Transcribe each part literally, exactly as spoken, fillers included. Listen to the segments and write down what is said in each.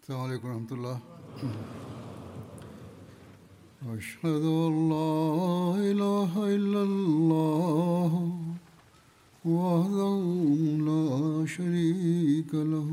السلام عليكم ورحمة الله. أشهد أن لا إله إلا الله وحده لا شريك له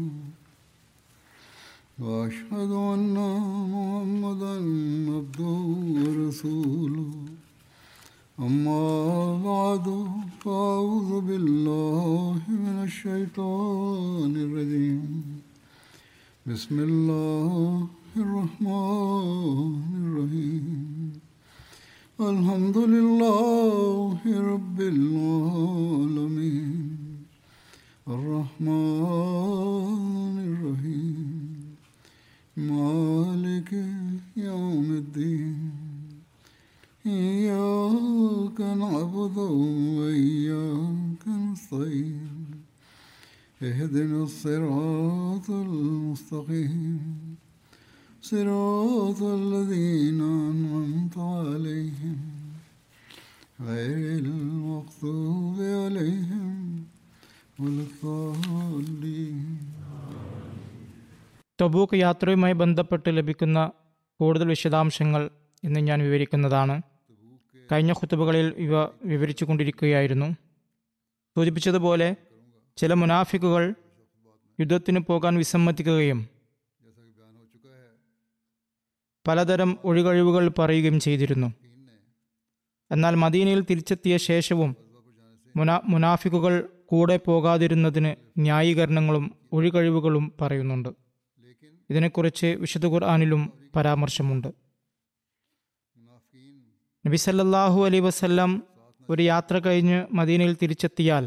وأشهد أن محمدا عبده ورسوله أما بعد فأعوذ بالله من الشيطان الرجيم بسم الله الرحمن الرحيم الحمد لله رب العالمين الرحمن الرحيم مالك يوم الدين إياك نعبد وإياك نستعين اهدنا الصراط المستقيم صراط الذين أنعمت عليهم غير المغضوب عليهم ولا الضالين. Tabuk യാത്രയുമായി ബന്ധപ്പെട്ട് ലഭിക്കുന്ന കൂടുതൽ വിശദാംശങ്ങൾ ഇന്ന് ഞാൻ വിവരിക്കുന്നതാണ്. കഴിഞ്ഞ ഖുതുബകളിൽ ഇവ വിവരിച്ചു കൊണ്ടിരിക്കുകയായിരുന്നു. സൂചിപ്പിച്ചതുപോലെ ചില മുനാഫിക്കുകൾ യുദ്ധത്തിന് പോകാൻ വിസമ്മതിക്കുകയും പലതരം ഒഴികഴിവുകൾ പറയുകയും ചെയ്തിരുന്നു. എന്നാൽ മദീനയിൽ തിരിച്ചെത്തിയ ശേഷവും മുനാ മുനാഫിക്കുകൾ കൂടെ പോകാതിരുന്നതിന് ന്യായീകരണങ്ങളും ഒഴികഴിവുകളും പറയുന്നുണ്ട്. ഇതിനെക്കുറിച്ച് വിശുദ്ധ ഖുർആനിലും പരാമർശമുണ്ട്. നബി സല്ലല്ലാഹു അലൈഹി വസല്ലം ഒരു യാത്ര കഴിഞ്ഞ് മദീനയിൽ തിരിച്ചെത്തിയാൽ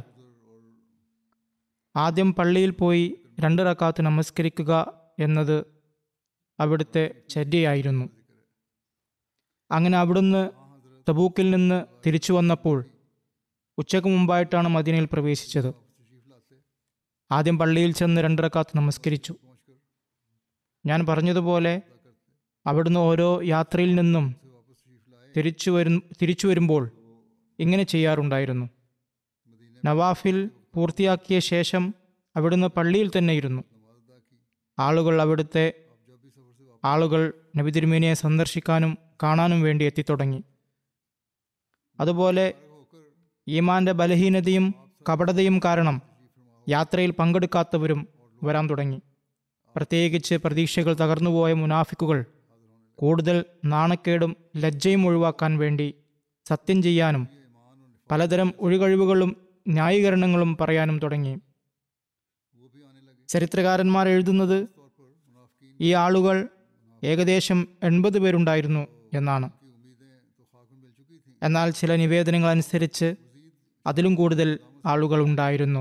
ആദ്യം പള്ളിയിൽ പോയി രണ്ട് റക്അത്ത് നമസ്കരിക്കുക എന്നത് അവിടുത്തെ ചര്യയായിരുന്നു. അങ്ങനെ അവിടുന്ന് തബൂക്കിൽ നിന്ന് തിരിച്ചു വന്നപ്പോൾ ഉച്ചയ്ക്ക് മുമ്പായിട്ടാണ് മദീനയിൽ പ്രവേശിച്ചത്. ആദ്യം പള്ളിയിൽ ചെന്ന് രണ്ട് റക്അത്ത് നമസ്കരിച്ചു. ഞാൻ പറഞ്ഞതുപോലെ അവിടുന്ന് ഓരോ യാത്രയിൽ നിന്നും തിരിച്ചു വരും തിരിച്ചു വരുമ്പോൾ ഇങ്ങനെ ചെയ്യാറുണ്ടായിരുന്നു. നവാഫിൽ പൂർത്തിയാക്കിയ ശേഷം അവിടുന്ന് പള്ളിയിൽ തന്നെ ഇരുന്നു. ആളുകൾ അവിടുത്തെ ആളുകൾ നബി തിരുമേനിയെ സന്ദർശിക്കാനും കാണാനും വേണ്ടി എത്തിത്തുടങ്ങി. അതുപോലെ ഈമാന്റെ ബലഹീനതയും കപടതയും കാരണം യാത്രയിൽ പങ്കെടുക്കാത്തവരും വരാൻ തുടങ്ങി. പ്രത്യേകിച്ച് പ്രതീക്ഷകൾ തകർന്നുപോയ മുനാഫിക്കുകൾ കൂടുതൽ നാണക്കേടും ലജ്ജയും ഒഴിവാക്കാൻ വേണ്ടി സത്യം ചെയ്യാനും പലതരം ഒഴികഴിവുകളും ന്യായീകരണങ്ങളും പറയാനും തുടങ്ങി. ചരിത്രകാരന്മാർ എഴുതുന്നത് ഈ ആളുകൾ ഏകദേശം എൺപത് പേരുണ്ടായിരുന്നു എന്നാണ്. എന്നാൽ ചില നിവേദനങ്ങൾ അനുസരിച്ച് അതിലും കൂടുതൽ ആളുകൾ ഉണ്ടായിരുന്നു.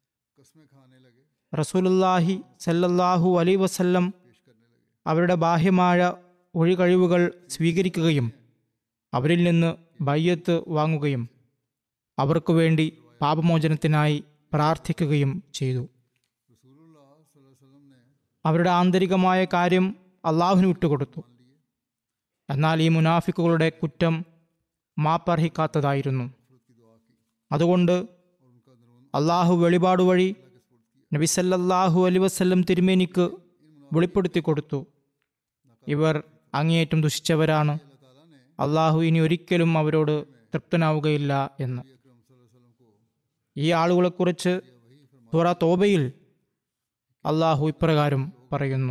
റസൂലുള്ളാഹി സല്ലല്ലാഹു അലൈഹി വസല്ലം അവരുടെ ബാഹ്യമായ ഒഴികഴിവുകൾ സ്വീകരിക്കുകയും അവരിൽ നിന്ന് ബയ്യത്ത് വാങ്ങുകയും അവർക്കു വേണ്ടി പാപമോചനത്തിനായി പ്രാർത്ഥിക്കുകയും ചെയ്തു. അവരുടെ ആന്തരികമായ കാര്യം അള്ളാഹുവിന് വിട്ടുകൊടുത്തു. എന്നാൽ ഈ മുനാഫിക്കുകളുടെ കുറ്റം മാപ്പർഹിക്കാത്തതായിരുന്നു. അതുകൊണ്ട് അള്ളാഹു വെളിപാട് വഴി നബി സല്ലല്ലാഹു അലൈഹി വസല്ലം തിരുമേനിക്ക് വെളിപ്പെടുത്തി കൊടുത്തു, ഇവർ അങ്ങേയറ്റം ദുഷിച്ചവരാണ്, അള്ളാഹു ഇനി ഒരിക്കലും അവരോട് തൃപ്തനാവുകയില്ല എന്ന്. ഈ ആളുകളെക്കുറിച്ച് സൂറ തൗബയിൽ അള്ളാഹു ഇപ്രകാരം പറയുന്നു: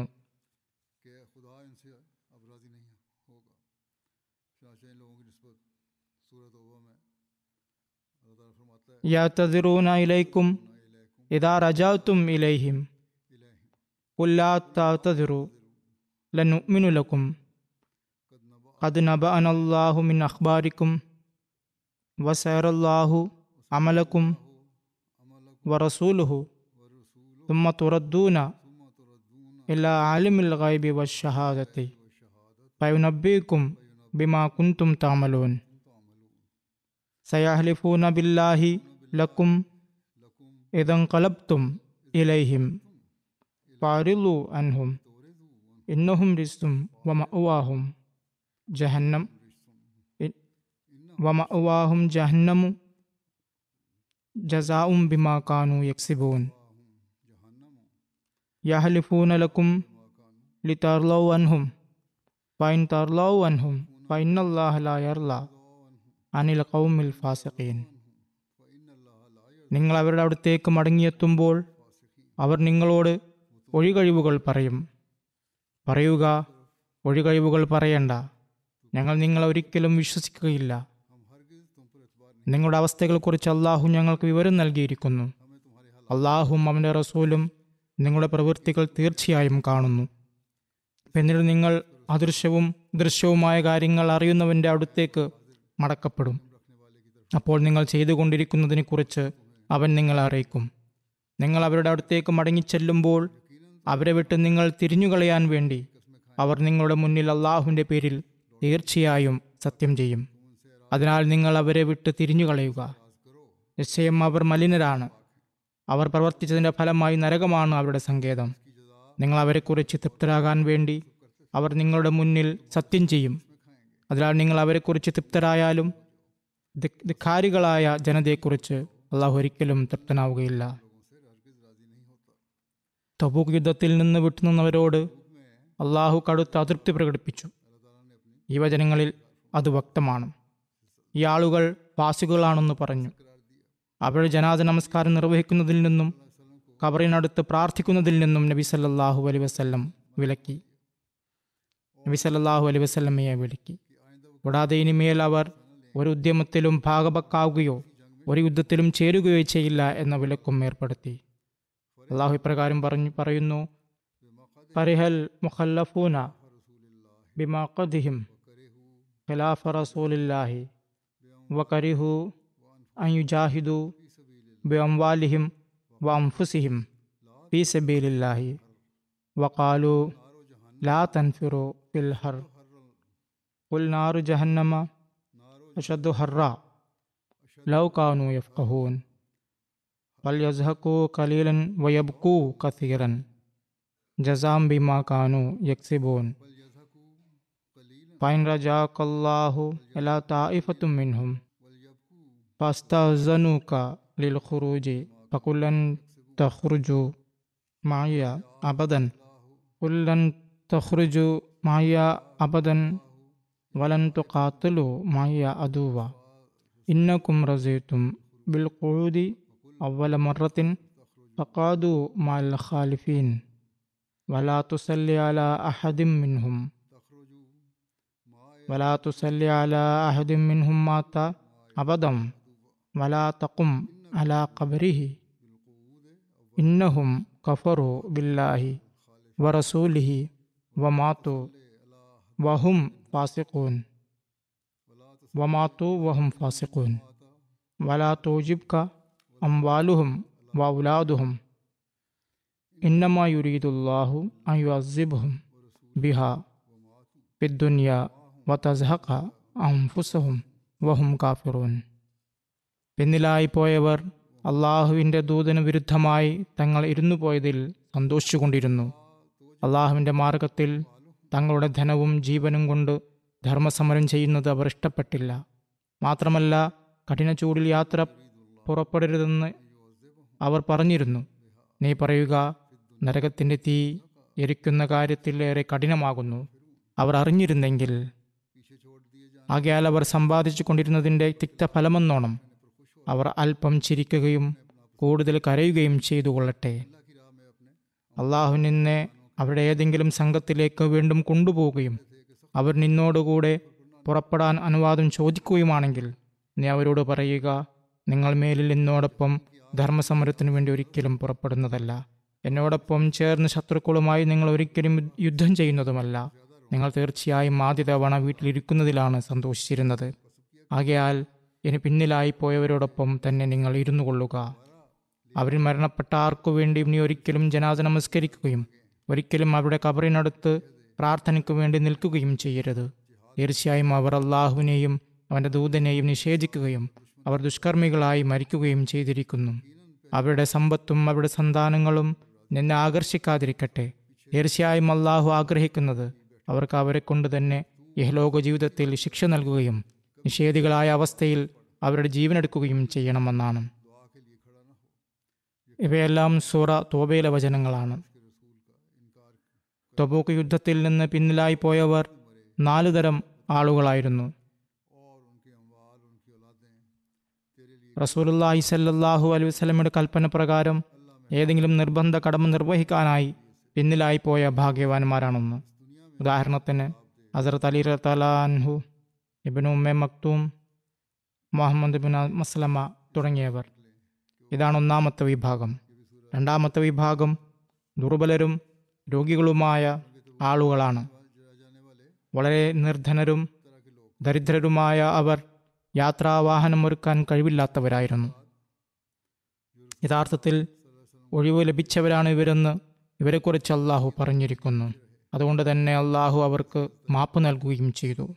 യഅ്തദിറൂന ഇലൈക്കും ഇദാ റജഅതും ഇലൈഹിം ഖുൽ ലാ തഅ്തദിറൂ ലനുഅ്മിനു ലക്കും ഖദ് നബഅനല്ലാഹു മിൻ അഖ്ബാരിക്കും വസയറല്ലാഹു അമലക്കും വറസൂലുഹു ثم تردون إلى عالم الغيب والشهادة فينبئكم بما كنتم تعملون سيحلفون بالله لكم إذا انقلبتم إليهم فأعرضوا عنهم إنهم رجس ومأواهم جهنم ومأواهم جهنم جزاء بما كانوا يكسبون يحلفون لكم ലിതർലൗ അൻഹും ഫൈൻ തർലൗ അൻഹും ഫൈനല്ലാഹ ലാ യർല അനിൽ ഖൗമിൽ ഫാസിഖീൻ. നിങ്ങൾ അവരുടെ അടുത്തേക്ക് മടങ്ങിയെത്തുമ്പോൾ അവർ നിങ്ങളോട് ഒഴികഴിവുകൾ പറയും. പറയുക, ഒഴികഴിവുകൾ പറയണ്ട, ഞങ്ങൾ നിങ്ങളെ ഒരിക്കലും വിശ്വസിക്കുകയില്ല. നിങ്ങളുടെ അവസ്ഥകളെക്കുറിച്ച് അള്ളാഹു ഞങ്ങൾക്ക് വിവരം നൽകിയിരിക്കുന്നു. അള്ളാഹും അവൻ്റെ റസൂലും നിങ്ങളുടെ പ്രവൃത്തികൾ തീർച്ചയായും കാണുന്നു. പിന്നീട് നിങ്ങൾ അദൃശ്യവും ദൃശ്യവുമായ കാര്യങ്ങൾ അറിയുന്നവൻ്റെ അടുത്തേക്ക് മടക്കപ്പെടും. അപ്പോൾ നിങ്ങൾ ചെയ്തുകൊണ്ടിരിക്കുന്നതിനെക്കുറിച്ച് അവൻ നിങ്ങളെ അറിയിക്കും. നിങ്ങൾ അവരുടെ അടുത്തേക്ക് മടങ്ങിച്ചെല്ലുമ്പോൾ അവരെ വിട്ട് നിങ്ങൾ തിരിഞ്ഞുകളയാൻ വേണ്ടി അവർ നിങ്ങളുടെ മുന്നിൽ അള്ളാഹുവിൻ്റെ പേരിൽ തീർച്ചയായും സത്യം ചെയ്യും. അതിനാൽ നിങ്ങൾ അവരെ വിട്ട് തിരിഞ്ഞുകളയുക. നിശ്ചയം അവർ മലിനരാണ്. അവർ പ്രവർത്തിച്ചതിൻ്റെ ഫലമായി നരകമാണ് അവരുടെ സങ്കേതം. നിങ്ങൾ അവരെക്കുറിച്ച് തൃപ്തരാകാൻ വേണ്ടി അവർ നിങ്ങളുടെ മുന്നിൽ സത്യം ചെയ്യും. അതിനാൽ നിങ്ങൾ അവരെക്കുറിച്ച് തൃപ്തരായാലും ധിക്കാരികളായ ജനതയെക്കുറിച്ച് അള്ളാഹു ഒരിക്കലും തൃപ്തനാവുകയില്ല. തബൂക്ക് യുദ്ധത്തിൽ നിന്ന് വിട്ടുനിന്നവരോട് അള്ളാഹു കടുത്ത അതൃപ്തി പ്രകടിപ്പിച്ചു. ഈ വചനങ്ങളിൽ അത് വ്യക്തമാണ്. ഈ ആളുകൾ ഫാസിഖുകളാണെന്ന് പറഞ്ഞു. അവരുടെ ജനാസ നമസ്കാരം നിർവഹിക്കുന്നതിൽ നിന്നും ഖബറിനടുത്ത് പ്രാർത്ഥിക്കുന്നതിൽ നിന്നും നബി സല്ലല്ലാഹു അലൈഹി വസല്ലം വിലക്കി നബി സല്ലല്ലാഹു അലൈഹി വസല്ലമയെ വിലക്കി. കൂടാതെ ഇനിമേൽ അവർ ഒരു ഉദ്യമത്തിലും ഭാഗപക്കാവുകയോ ഒരു യുദ്ധത്തിലും ചേരുകയോ ചെയ്യില്ല എന്ന വിലക്കും ഏർപ്പെടുത്തി. അള്ളാഹു ഇപ്രകാരം പറഞ്ഞു പറയുന്നു: ഫരിഹൽ മുഖല്ലഫൂന ബിമാ ഖദിഹിം ഖിലാഫ റസൂലില്ലാഹി വകരിഹു അൻ യുജാഹിദു ബിഅംവാലിഹിം വഅൻഫുസിഹിം ഫീ സബീലില്ലാഹി വഖാലു ലാ തൻഫിറു ഫിൽ ഹർ ഖുൽ നാറു ജഹന്നമ അശദ്ദു ഹർറാ ലൗ കാനൂ യഫ്ഖഹൂൻ ഫൽയസ്ഹഖൂ ഖലീലൻ വയബ്കൂ കസീറൻ ജസാം ബിമാ കാനൂ യക്സിബൂൻ ഫൈൻ റജാക്കല്ലാഹു ഇലാ തായിഫത്തും മിൻഹും ഫസ്തഅ്സനൂക ലിൽ ഖുറൂജി ഫഖുല്ലൻ തഖ്റുജു മഅയ അബദൻ ഖുല്ലൻ തഖ്റുജു മഅയ അബദൻ വലൻ തുഖാതിലു മഅയ അദുവ ഇന്നകും റസീതും ബിൽ ഖുഊദി അവ്വല മറത്തിൻ ഫഖാദു മഅൽ ഖാലിഫീൻ വലാ തുസല്ലി അലാ അഹദിൻ മിൻഹും വലാ തുസല്ലി അലാ അഹദിൻ മിൻഹും മാത അബദം വലാ തഖും അലാ ഖബരിഹി ഇന്നഹും കഫറു ബില്ലാഹി വറസൂലിഹി വമാതു വഹും ഫാസിഖൂൻ വമാതു വഹും ഫാസിഖൂൻ വലാ തുജിബ്ക അംവാലുഹും വഔലാദുഹും ഇന്നമാ യുരീദുല്ലാഹു അൻ യുഅസ്സിബഹും ബിഹാ ഫിദ്ദുനിയ വതസ്ഹഖ അൻഫുസഹും വഹും കാഫിറൂൻ. പിന്നിലായി പോയവർ അള്ളാഹുവിൻ്റെ ദൂതന് വിരുദ്ധമായി തങ്ങൾ ഇരുന്നു പോയതിൽ സന്തോഷിച്ചുകൊണ്ടിരുന്നു. അള്ളാഹുവിൻ്റെ മാർഗത്തിൽ തങ്ങളുടെ ധനവും ജീവനും കൊണ്ട് ധർമ്മസമരം ചെയ്യുന്നത് അവർ ഇഷ്ടപ്പെട്ടില്ല. മാത്രമല്ല, കഠിന ചൂടിൽ യാത്ര പുറപ്പെടരുതെന്ന് അവർ പറഞ്ഞിരുന്നു. നീ പറയുക, നരകത്തിൻ്റെ തീ എരിക്കുന്ന കാര്യത്തിൽ ഏറെ കഠിനമാകുന്നു. അവർ അറിഞ്ഞിരുന്നെങ്കിൽ. ആകയാൽ അവർ സമ്പാദിച്ചു കൊണ്ടിരുന്നതിൻ്റെ തിക്തഫലമെന്നോണം അവർ അല്പം ചിരിക്കുകയും കൂടുതൽ കരയുകയും ചെയ്തു കൊള്ളട്ടെ. അള്ളാഹു നിന്നെ അവരുടെ ഏതെങ്കിലും സംഘത്തിലേക്ക് വീണ്ടും കൊണ്ടുപോവുകയും അവർ നിന്നോടുകൂടെ പുറപ്പെടാൻ അനുവാദം ചോദിക്കുകയുമാണെങ്കിൽ നീ അവരോട് പറയുക, നിങ്ങൾ മേലിൽ എന്നോടൊപ്പം ധർമ്മസമരത്തിനു വേണ്ടി ഒരിക്കലും പുറപ്പെടുന്നതല്ല. എന്നോടൊപ്പം ചേർന്ന് ശത്രുക്കളുമായി നിങ്ങൾ ഒരിക്കലും യുദ്ധം ചെയ്യുന്നതുമല്ല. നിങ്ങൾ തീർച്ചയായും ആദ്യ തവണ വീട്ടിലിരിക്കുന്നതിലാണ് സന്തോഷിച്ചിരുന്നത്. ആകയാൽ ഇനി പിന്നിലായി പോയവരോടൊപ്പം തന്നെ നിങ്ങൾ ഇരുന്നു കൊള്ളുക. അവരിൽ മരണപ്പെട്ട ആർക്കു വേണ്ടിയും നീ ഒരിക്കലും ജനാസ നമസ്കരിക്കുകയും ഒരിക്കലും അവരുടെ ഖബറിനടുത്ത് പ്രാർത്ഥനയ്ക്കു വേണ്ടി നിൽക്കുകയും ചെയ്യരുത്. തീർച്ചയായും അവർ അള്ളാഹുവിനെയും അവൻ്റെ ദൂതനെയും നിഷേധിക്കുകയും അവർ ദുഷ്കർമ്മികളായി മരിക്കുകയും ചെയ്തിരിക്കുന്നു. അവരുടെ സമ്പത്തും അവരുടെ സന്താനങ്ങളും നിന്നെ ആകർഷിക്കാതിരിക്കട്ടെ. തീർച്ചയായും അള്ളാഹു ആഗ്രഹിക്കുന്നത് അവർക്ക് അവരെ കൊണ്ട് തന്നെ ഇഹലോക ജീവിതത്തിൽ ശിക്ഷ നൽകുകയും നിഷേധികളായ അവസ്ഥയിൽ അവരുടെ ജീവനെടുക്കുകയും ചെയ്യണമെന്നാണ്. ഇവയെല്ലാം സൂറ തോബയിലെ വചനങ്ങളാണ്. തബൂക്ക് യുദ്ധത്തിൽ നിന്ന് പിന്നിലായി പോയവർ നാലു തരം ആളുകളായിരുന്നു. റസൂലുള്ളാഹി സ്വല്ലല്ലാഹു അലൈഹി വസല്ലമയുടെ കൽപ്പന പ്രകാരം ഏതെങ്കിലും നിർബന്ധ കടമ നിർവഹിക്കാനായി പിന്നിലായി പോയ ഭാഗ്യവാന്മാരാണെന്ന്. ഉദാഹരണത്തിന് ഹസ്രത്ത് അലി റളിയല്ലാഹു അൻഹു, Ibn Umme Maktum, Muhammad bin Maslama തുടങ്ങിയവർ. ഇതാണ് ഒന്നാമത്തെ വിഭാഗം. രണ്ടാമത്തെ വിഭാഗം ദുർബലരും രോഗികളുമായ ആളുകളാണ്. വളരെ നിർധനരും ദരിദ്രരുമായ അവർ യാത്രാവാഹനം ഒരുക്കാൻ കഴിവില്ലാത്തവരായിരുന്നു. യഥാർത്ഥത്തിൽ ഒഴിവ് ലഭിച്ചവരാണ് ഇവരെന്ന് ഇവരെക്കുറിച്ച് അള്ളാഹു പറഞ്ഞിരിക്കുന്നു. അതുകൊണ്ട് തന്നെ അള്ളാഹു അവർക്ക് മാപ്പ് നൽകുകയും ചെയ്തു.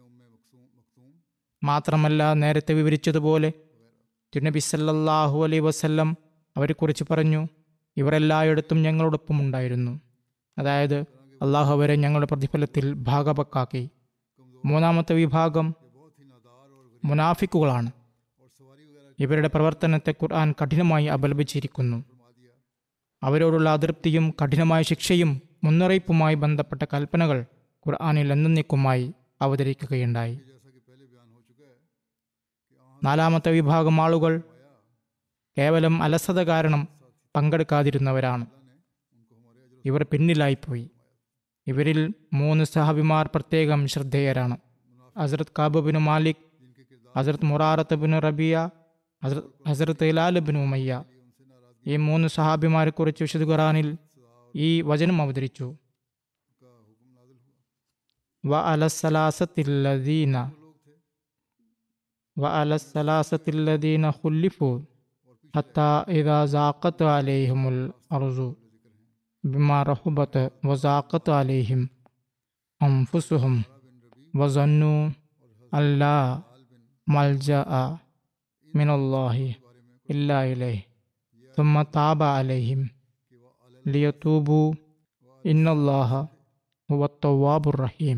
മാത്രമല്ല, നേരത്തെ വിവരിച്ചതുപോലെ തിരുനബി സല്ലല്ലാഹു അലൈഹി വസല്ലം അവരെക്കുറിച്ച് പറഞ്ഞു, ഇവർ എല്ലായിടത്തും ഞങ്ങളോടൊപ്പം ഉണ്ടായിരുന്നു. അതായത് അള്ളാഹു അവരെ ഞങ്ങളുടെ പ്രതിഫലത്തിൽ ഭാഗപക്കാക്കി. മൂന്നാമത്തെ വിഭാഗം മുനാഫിക്കുകളാണ്. ഇവരുടെ പ്രവർത്തനത്തെ ഖുർആൻ കഠിനമായി അപലപിച്ചിരിക്കുന്നു. അവരോടുള്ള അതൃപ്തിയും കഠിനമായ ശിക്ഷയും മുന്നറിയിപ്പുമായി ബന്ധപ്പെട്ട കൽപ്പനകൾ ഖുർആനിൽ എന്നേക്കുമായി അവതരിക്കുകയുണ്ടായി. നാലാമത്തെ വിഭാഗം ആളുകൾ കേവലം അലസത കാരണം പങ്കെടുക്കാതിരുന്നവരാണ്. ഇവർ പിന്നിലായിപ്പോയി. ഇവരിൽ മൂന്ന് സഹാബിമാർ പ്രത്യേകം ശ്രദ്ധേയരാണ്. ഹസ്രത്ത് കാബ് ബിൻ മാലിക്, ഹസ്രത്ത് മുറാറത്ത് ബിൻ റബിയ, ഹസ്രത്ത് ഹിലാൽ ബിൻ ഉമയ്യ. ഈ മൂന്ന് സഹാബിമാരെ കുറിച്ച് വിശുദ്ധ ഖുർആനിൽ ഈ വചനം അവതരിച്ചു. വ അലസ്സലാസത്തില്ലദീന വ അലസ്സലാസത്തില്ലദീന ഖുല്ലിഫു ഹത്താ ഇദാ സാഖത്ത് അലൈഹിമുൽ അർദു ബിമാ റഹുബത്ത് വസാഖത്ത് അലൈഹിം അൻഫുസുഹും വസന്നു അല്ലാ മൽജഅ മിനല്ലാഹി ഇല്ലാ ഇലൈഹി ثم تاب عليهم ليتوبوا إن الله هو التواب الرحيم.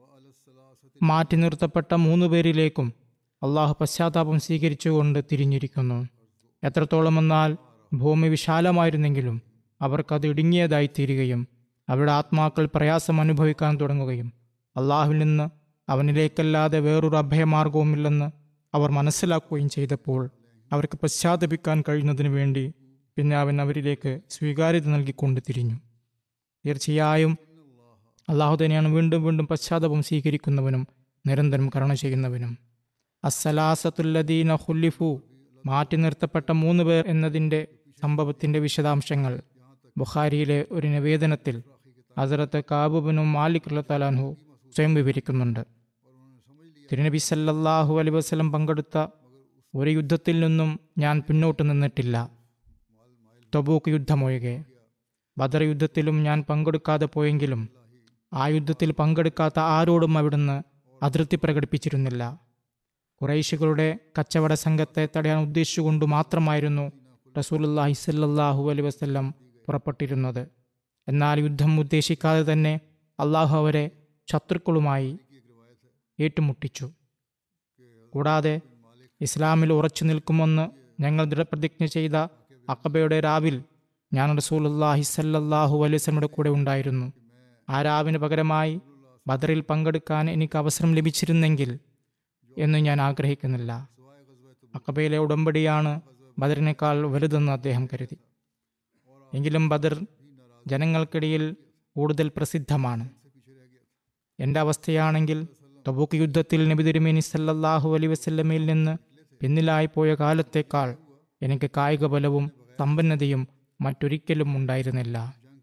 മാറ്റി നിർത്തപ്പെട്ട മൂന്ന് പേരിലേക്കും അള്ളാഹു പശ്ചാത്താപം സ്വീകരിച്ചുകൊണ്ട് തിരിഞ്ഞിരിക്കുന്നു. എത്രത്തോളമെന്നാൽ ഭൂമി വിശാലമായിരുന്നെങ്കിലും അവർക്കത് ഇടുങ്ങിയതായി തീരുകയും അവരുടെ ആത്മാക്കൾ പ്രയാസം അനുഭവിക്കാൻ തുടങ്ങുകയും അള്ളാഹുവിൽ നിന്ന് അവനിലേക്കല്ലാതെ വേറൊരു അഭയമാർഗവുമില്ലെന്ന് അവർ മനസ്സിലാക്കുകയും ചെയ്തപ്പോൾ അവർക്ക് പശ്ചാത്തപിക്കാൻ കഴിയുന്നതിന് വേണ്ടി പിന്നെ അവൻ അവരിലേക്ക് സ്വീകാര്യത നൽകിക്കൊണ്ട് തിരിഞ്ഞു. തീർച്ചയായും അള്ളാഹു തന്നെയാണ് വീണ്ടും വീണ്ടും പശ്ചാത്തപം സ്വീകരിക്കുന്നവനും നിരന്തരം കരുണ ചെയ്യുന്നവനും. അസ്സലാസത്തുല്ലദീന ഖുല്ലിഫു, മാറ്റി നിർത്തപ്പെട്ട മൂന്ന് പേർ എന്നതിൻ്റെ സംഭവത്തിൻ്റെ വിശദാംശങ്ങൾ ബുഖാരിയിലെ ഒരു നിവേദനത്തിൽ ഹസ്രത്ത് കാബ് ബിൻ മാലിക് റളിയല്ലാഹു അൻഹു സ്വയം വിവരിക്കുന്നുണ്ട്. തിരുനബി സല്ലല്ലാഹു അലൈഹി വസല്ലം പങ്കെടുത്ത ഒരു യുദ്ധത്തിൽ നിന്നും ഞാൻ പിന്നോട്ട് നിന്നിട്ടില്ല, തബൂക്ക് യുദ്ധമൊഴികെ. ബദർ യുദ്ധത്തിലും ഞാൻ പങ്കെടുക്കാതെ പോയെങ്കിലും ആ യുദ്ധത്തിൽ പങ്കെടുക്കാത്ത ആരോടും അവിടുന്ന് അതൃപ്തി പ്രകടിപ്പിച്ചിരുന്നില്ല. ഖുറൈശികളുടെ കച്ചവട സംഘത്തെ തടയാൻ ഉദ്ദേശിച്ചുകൊണ്ട് മാത്രമായിരുന്നു റസൂലുള്ളാഹി സ്വല്ലല്ലാഹു അലൈഹി വസല്ലം പുറപ്പെട്ടിരുന്നത്. എന്നാൽ യുദ്ധം ഉദ്ദേശിക്കാതെ തന്നെ അള്ളാഹു അവരെ ശത്രുക്കളുമായി ഏറ്റുമുട്ടിച്ചു. കൂടാതെ ഇസ്ലാമിൽ ഉറച്ചു നിൽക്കുമെന്ന് ഞങ്ങൾ ദൃഢപ്രതിജ്ഞ ചെയ്ത അഖബയുടെ രാവിൽ ഞാൻ റസൂലുള്ളാഹി സ്വല്ലല്ലാഹു അലൈഹി വസല്ലമയുടെ കൂടെ ഉണ്ടായിരുന്നു. ആ രാവിന് പകരമായി ബദറിൽ പങ്കെടുക്കാൻ എനിക്ക് അവസരം ലഭിച്ചിരുന്നെങ്കിൽ എന്ന് ഞാൻ ആഗ്രഹിക്കുന്നില്ല. അഖബയിലെ ഉടമ്പടിയാണ് ബദറിനേക്കാൾ വലുതെന്ന് അദ്ദേഹം കരുതി. എങ്കിലും ബദർ ജനങ്ങൾക്കിടയിൽ കൂടുതൽ പ്രസിദ്ധമാണ്. എൻ്റെ അവസ്ഥയാണെങ്കിൽ തബൂക്ക് യുദ്ധത്തിൽ നബി തിരുമേനി സല്ലല്ലാഹു അലൈഹി വസല്ലമയിൽ നിന്ന് പിന്നിലായി പോയ കാലത്തേക്കാൾ എനിക്ക് കായിക ബലവും സമ്പന്നതയും മറ്റൊരിക്കലും ഉണ്ടായിരുന്നില്ല.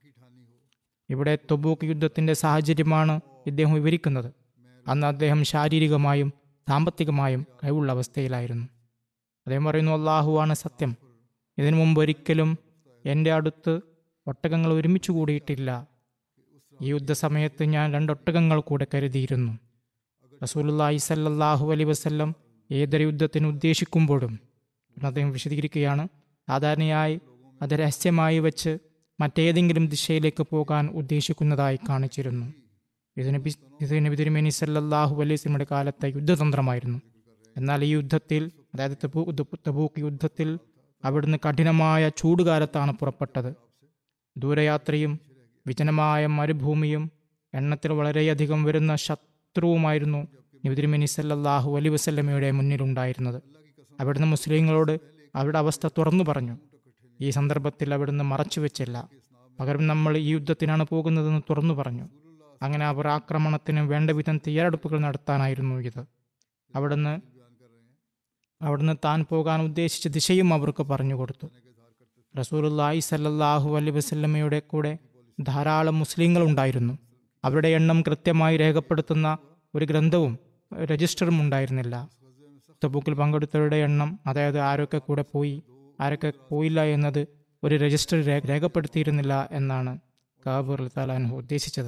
ഇവിടെ തബൂക്ക് യുദ്ധത്തിൻ്റെ സാഹചര്യമാണ് ഇദ്ദേഹം വിവരിക്കുന്നത്. അന്ന് അദ്ദേഹം ശാരീരികമായും സാമ്പത്തികമായും കഴിവുള്ള അവസ്ഥയിലായിരുന്നു. അദ്ദേഹം പറയുന്നു, അള്ളാഹുവാണ് സത്യം, ഇതിനു മുമ്പ് ഒരിക്കലും എൻ്റെ അടുത്ത് ഒട്ടകങ്ങൾ ഒരുമിച്ച് കൂടിയിട്ടില്ല. ഈ യുദ്ധസമയത്ത് ഞാൻ രണ്ടൊട്ടകങ്ങൾ കൂടെ കരുതിയിരുന്നു. റസൂലുള്ളാഹി സ്വല്ലല്ലാഹു അലൈഹി വസല്ലം ഏതൊരു യുദ്ധത്തിന് ഉദ്ദേശിക്കുമ്പോഴും അദ്ദേഹം വിശദീകരിക്കുകയാണ്, സാധാരണയായി അത് രഹസ്യമായി വെച്ച് മറ്റേതെങ്കിലും ദിശയിലേക്ക് പോകാൻ ഉദ്ദേശിക്കുന്നതായി കാണിച്ചിരുന്നു. ഇത് നബി ഇത് നബി തിരുമേനി സല്ലല്ലാഹു അലൈഹി വസല്ലമയുടെ കാലത്തെ യുദ്ധതന്ത്രമായിരുന്നു. എന്നാൽ ഈ യുദ്ധത്തിൽ, അതായത് തബൂക്ക് യുദ്ധത്തിൽ, അവിടുന്ന് കഠിനമായ ചൂടുകാലത്താണ് പുറപ്പെട്ടത്. ദൂരയാത്രയും വിജനമായ മരുഭൂമിയും എണ്ണത്തിൽ വളരെയധികം വരുന്ന ശത്രുവുമായിരുന്നു നബി തിരുമേനി സല്ലല്ലാഹു അലൈഹി വസല്ലമയുടെ മുന്നിലുണ്ടായിരുന്നത്. അവിടുന്ന് മുസ്ലിങ്ങളോട് അവരുടെ അവസ്ഥ തുറന്നു പറഞ്ഞു. ഈ സന്ദർഭത്തിൽ അവിടുന്ന് മറച്ചുവെച്ചില്ല. പകരം നമ്മൾ ഈ യുദ്ധത്തിനാണ് പോകുന്നതെന്ന് തുറന്നു പറഞ്ഞു. അങ്ങനെ അവർ ആക്രമണത്തിന് വേണ്ട വിധം തയ്യാറെടുപ്പുകൾ നടത്താനായിരുന്നു ഇത്. അവിടുന്ന് അവിടുന്ന് താൻ പോകാൻ ഉദ്ദേശിച്ച ദിശയും അവർക്ക് പറഞ്ഞു കൊടുത്തു. റസൂലുള്ളാഹി സല്ലല്ലാഹു അലൈഹി വസല്ലമയുടെ കൂടെ ധാരാളം മുസ്ലിങ്ങൾ ഉണ്ടായിരുന്നു. അവരുടെ എണ്ണം കൃത്യമായി രേഖപ്പെടുത്തുന്ന ഒരു ഗ്രന്ഥവും രജിസ്റ്ററും ഉണ്ടായിരുന്നില്ല. തബൂക്കിൽ പങ്കെടുത്തവരുടെ എണ്ണം, അതായത് ആരൊക്കെ കൂടെ പോയി ആരൊക്കെ പോയില്ല എന്നത് ഒരു രജിസ്റ്റർ രേഖപ്പെടുത്തിയിരുന്നില്ല എന്നാണ് കാബ് റളിയല്ലാഹു അൻഹു ഉദ്ദേശിച്ചത്.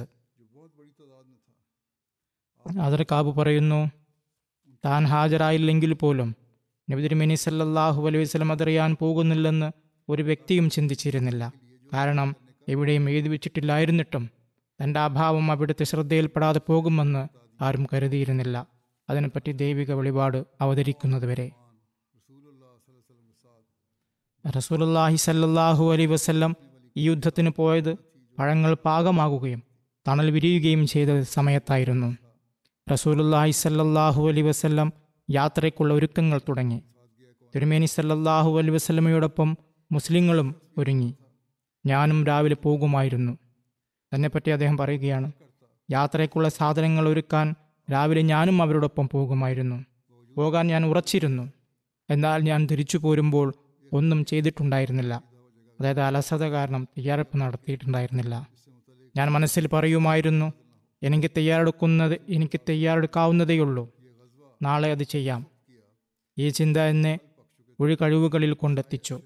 അതിൽ കാബ് പറയുന്നു, താൻ ഹാജരായില്ലെങ്കിൽ പോലും നബി തിരുമേനി സല്ലല്ലാഹു അലൈഹി വസല്ലം അതറിയാൻ പോകുന്നില്ലെന്ന് ഒരു വ്യക്തിയും ചിന്തിച്ചിരുന്നില്ല. കാരണം എവിടെയും എഴുതി വെച്ചിട്ടില്ലായിരുന്നിട്ടും തൻ്റെ അഭാവം അവിടുത്തെ ശ്രദ്ധയിൽപ്പെടാതെ പോകുമെന്ന് ആരും കരുതിയിരുന്നില്ല. അതിനെപ്പറ്റി ദൈവിക വെളിപാട് അവതരിക്കുന്നതുവരെ. റസൂലുള്ളാഹി സല്ലല്ലാഹു അലൈഹി വസല്ലം ഈ യുദ്ധത്തിന് പോയത് പഴങ്ങൾ പാകമാകുകയും തണൽ വിരിയുകയും ചെയ്ത സമയത്തായിരുന്നു. റസൂലുള്ളാഹി സല്ലല്ലാഹു അലൈഹി വസല്ലം യാത്രയ്ക്കുള്ള ഒരുക്കങ്ങൾ തുടങ്ങി. തിരുമേനി സല്ലല്ലാഹു അലൈഹി വസല്ലമയോടൊപ്പം മുസ്ലിങ്ങളും ഒരുങ്ങി. ഞാനും രാവിലെ പോകുമായിരുന്നു. തന്നെപ്പറ്റി അദ്ദേഹം പറയുകയാണ്, യാത്രയ്ക്കുള്ള സാധനങ്ങൾ ഒരുക്കാൻ രാവിലെ ഞാനും അവരോടൊപ്പം പോകുമായിരുന്നു. പോകാൻ ഞാൻ ഉറച്ചിരുന്നു. എന്നാൽ ഞാൻ തിരിച്ചു പോരുമ്പോൾ ഒന്നും ചെയ്തിട്ടുണ്ടായിരുന്നില്ല. അതായത് അലസത കാരണം തയ്യാറെടുപ്പ് നടത്തിയിട്ടുണ്ടായിരുന്നില്ല. ഞാൻ മനസ്സിൽ പറയുമായിരുന്നു, എനിക്ക് തയ്യാറെടുക്കുന്നത് എനിക്ക് തയ്യാറെടുക്കാവുന്നതേയുള്ളൂ, നാളെ അത് ചെയ്യാം. ഈ ചിന്ത എന്നെ ഒഴികഴിവുകളിൽ കൊണ്ടെത്തിച്ചു.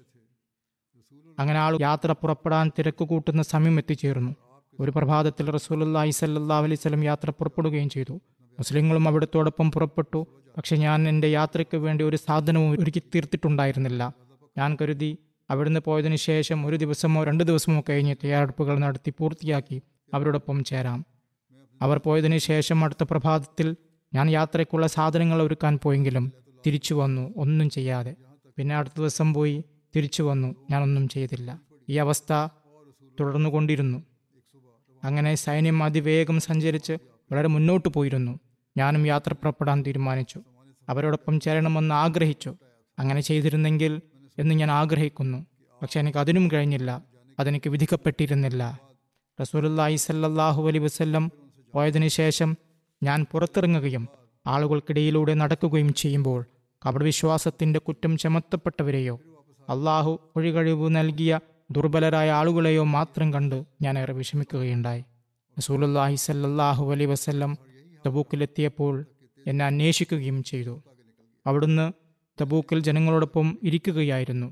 അങ്ങനെ ആൾ യാത്ര പുറപ്പെടാൻ തിരക്ക് കൂട്ടുന്ന സമയം എത്തിച്ചേർന്നു. ഒരു പ്രഭാതത്തിൽ റസൂലുള്ളാഹി സ്വല്ലല്ലാഹു അലൈഹി വസല്ലം യാത്ര പുറപ്പെടുകയും ചെയ്തു. മുസ്ലിങ്ങളും അവിടത്തോടൊപ്പം പുറപ്പെട്ടു. പക്ഷെ ഞാൻ എൻ്റെ യാത്രയ്ക്ക് വേണ്ടി ഒരു സാധനവും ഒരുക്കി തീർത്തിട്ടുണ്ടായിരുന്നില്ല. ഞാൻ കരുതി അവിടുന്ന് പോയതിനു ശേഷം ഒരു ദിവസമോ രണ്ട് ദിവസമോ കഴിഞ്ഞ് തയ്യാറെടുപ്പുകൾ നടത്തി പൂർത്തിയാക്കി അവരോടൊപ്പം ചേരാം. അവർ പോയതിനു ശേഷം അടുത്ത പ്രഭാതത്തിൽ ഞാൻ യാത്രയ്ക്കുള്ള സാധനങ്ങൾ ഒരുക്കാൻ പോയെങ്കിലും തിരിച്ചു വന്നു ഒന്നും ചെയ്യാതെ. പിന്നെ അടുത്ത ദിവസം പോയി തിരിച്ചു വന്നു, ഞാനൊന്നും ചെയ്തില്ല. ഈ അവസ്ഥ തുടർന്നുകൊണ്ടിരുന്നു. അങ്ങനെ സൈന്യം അതിവേഗം സഞ്ചരിച്ച് വളരെ മുന്നോട്ട് പോയിരുന്നു. ഞാനും യാത്ര പുറപ്പെടാൻ തീരുമാനിച്ചു. അവരോടൊപ്പം ചേരണമെന്ന് ആഗ്രഹിച്ചു. അങ്ങനെ ചെയ്തിരുന്നെങ്കിൽ എന്ന് ഞാൻ ആഗ്രഹിക്കുന്നു. പക്ഷെ എനിക്ക് അതിനും കഴിഞ്ഞില്ല. അതെനിക്ക് വിധിക്കപ്പെട്ടിരുന്നില്ല. റസൂലുള്ളാഹി സ്വല്ലല്ലാഹു അലൈഹി വസല്ലം പോയതിനു ശേഷം ഞാൻ പുറത്തിറങ്ങുകയും ആളുകൾക്കിടയിലൂടെ നടക്കുകയും ചെയ്യുമ്പോൾ കപടവിശ്വാസത്തിന്റെ കുറ്റം ചുമത്തപ്പെട്ടവരെയോ അള്ളാഹു ഒഴികഴിവ് നൽകിയ ദുർബലരായ ആളുകളെയോ മാത്രം കണ്ട് ഞാൻ ഏറെ വിഷമിക്കുകയുണ്ടായി. റസൂലുള്ളാഹി സ്വല്ലല്ലാഹു അലൈഹി വസല്ലം തബൂക്കിലെത്തിയപ്പോൾ എന്നെ അന്വേഷിക്കുകയും ചെയ്തു. അവിടുന്ന് തബൂക്കിൽ ജനങ്ങളോടൊപ്പം ഇരിക്കുകയായിരുന്നു.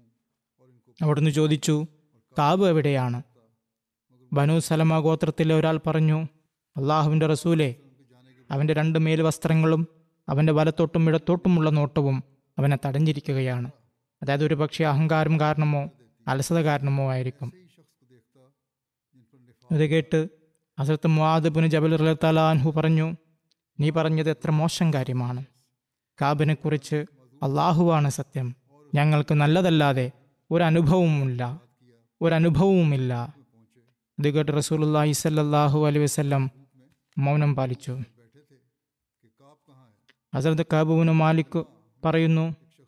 അവിടുന്ന് ചോദിച്ചു, കാബ് എവിടെയാണ്? ബനു സലമ ഗോത്രത്തിലെ ഒരാൾ പറഞ്ഞു, അള്ളാഹുവിൻ്റെ റസൂലെ, അവൻ്റെ രണ്ട് മേൽവസ്ത്രങ്ങളും അവൻ്റെ വലത്തോട്ടും ഇടത്തോട്ടുമുള്ള നോട്ടവും അവനെ തടഞ്ഞിരിക്കുകയാണ്. അതായത് ഒരു പക്ഷേ അഹങ്കാരം കാരണമോ അലസത കാരണമോ ആയിരിക്കും. ഇത് കേട്ട് ഹസ്രത്ത് മുആദ് ബിൻ ജബൽ റളിയല്ലാഹു അൻഹു പറഞ്ഞു, നീ പറഞ്ഞത് എത്ര മോശം കാര്യമാണ്. കാബിനെ കുറിച്ച് അള്ളാഹുവാണ് സത്യം. ഞങ്ങൾക്ക് നല്ലതല്ലാതെ ഒരനുഭവവുമില്ല ഒരനുഭവവുമില്ല ഇത് കേട്ട് റസൂലുള്ളാഹി സ്വല്ലല്ലാഹു അലൈഹി വസല്ലം മൗനം പാലിച്ചു. ഹസ്രത്ത് കഅബ് ഇബ്നു മാലിക് പറയുന്നു,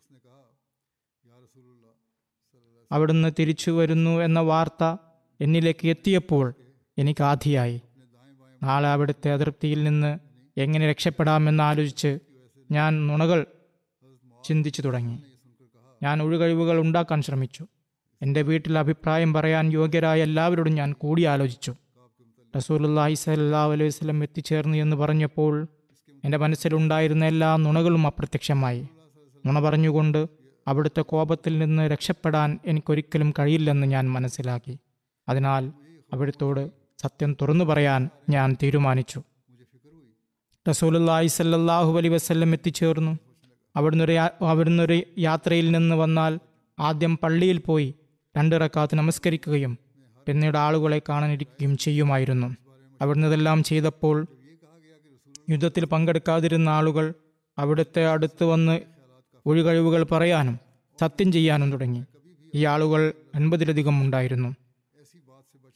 അവിടുന്ന് തിരിച്ചു വരുന്നു എന്ന വാർത്ത എന്നിലേക്ക് എത്തിയപ്പോൾ എനിക്ക് ആധിയായി. നാളെ അവിടുത്തെ അതിർത്തിയിൽ നിന്ന് എങ്ങനെ രക്ഷപ്പെടാമെന്ന് ആലോചിച്ച് ഞാൻ നുണകൾ ചിന്തിച്ചു തുടങ്ങി. ഞാൻ ഒഴികഴിവുകൾ ഉണ്ടാക്കാൻ ശ്രമിച്ചു. എൻ്റെ വീട്ടിൽ അഭിപ്രായം പറയാൻ യോഗ്യരായ എല്ലാവരോടും ഞാൻ കൂടിയാലോചിച്ചു. റസൂലുള്ളാഹി സ്വല്ലല്ലാഹു അലൈഹി വസല്ലം എത്തിച്ചേർന്നു എന്ന് പറഞ്ഞപ്പോൾ എൻ്റെ മനസ്സിലുണ്ടായിരുന്ന എല്ലാ നുണകളും അപ്രത്യക്ഷമായി. നുണ പറഞ്ഞുകൊണ്ട് അവിടുത്തെ കോപത്തിൽ നിന്ന് രക്ഷപ്പെടാൻ എനിക്കൊരിക്കലും കഴിയില്ലെന്ന് ഞാൻ മനസ്സിലാക്കി. അതിനാൽ അവിടുത്തോട് സത്യം തുറന്നു പറയാൻ ഞാൻ തീരുമാനിച്ചു. റസൂലുള്ളാഹി സ്വല്ലല്ലാഹു അലൈഹി വസല്ലം എത്തിച്ചേർന്നു. അവിടുന്ന് ഒരു അവിടുന്ന് ഒരു യാത്രയിൽ നിന്ന് വന്നാൽ ആദ്യം പള്ളിയിൽ പോയി രണ്ട് റക്അത്ത് നമസ്കരിക്കുകയും പിന്നീട് ആളുകളെ കാണാനിരിക്കുകയും ചെയ്യുമായിരുന്നു. അവിടുന്ന് ഇതെല്ലാം ചെയ്തപ്പോൾ യുദ്ധത്തിൽ പങ്കെടുക്കാതിരുന്ന ആളുകൾ അവിടുത്തെ അടുത്ത് വന്ന് ഒഴികഴിവുകൾ പറയാനും സത്യം ചെയ്യാനും തുടങ്ങി. ഈ ആളുകൾ എൺപതിലധികം ഉണ്ടായിരുന്നു.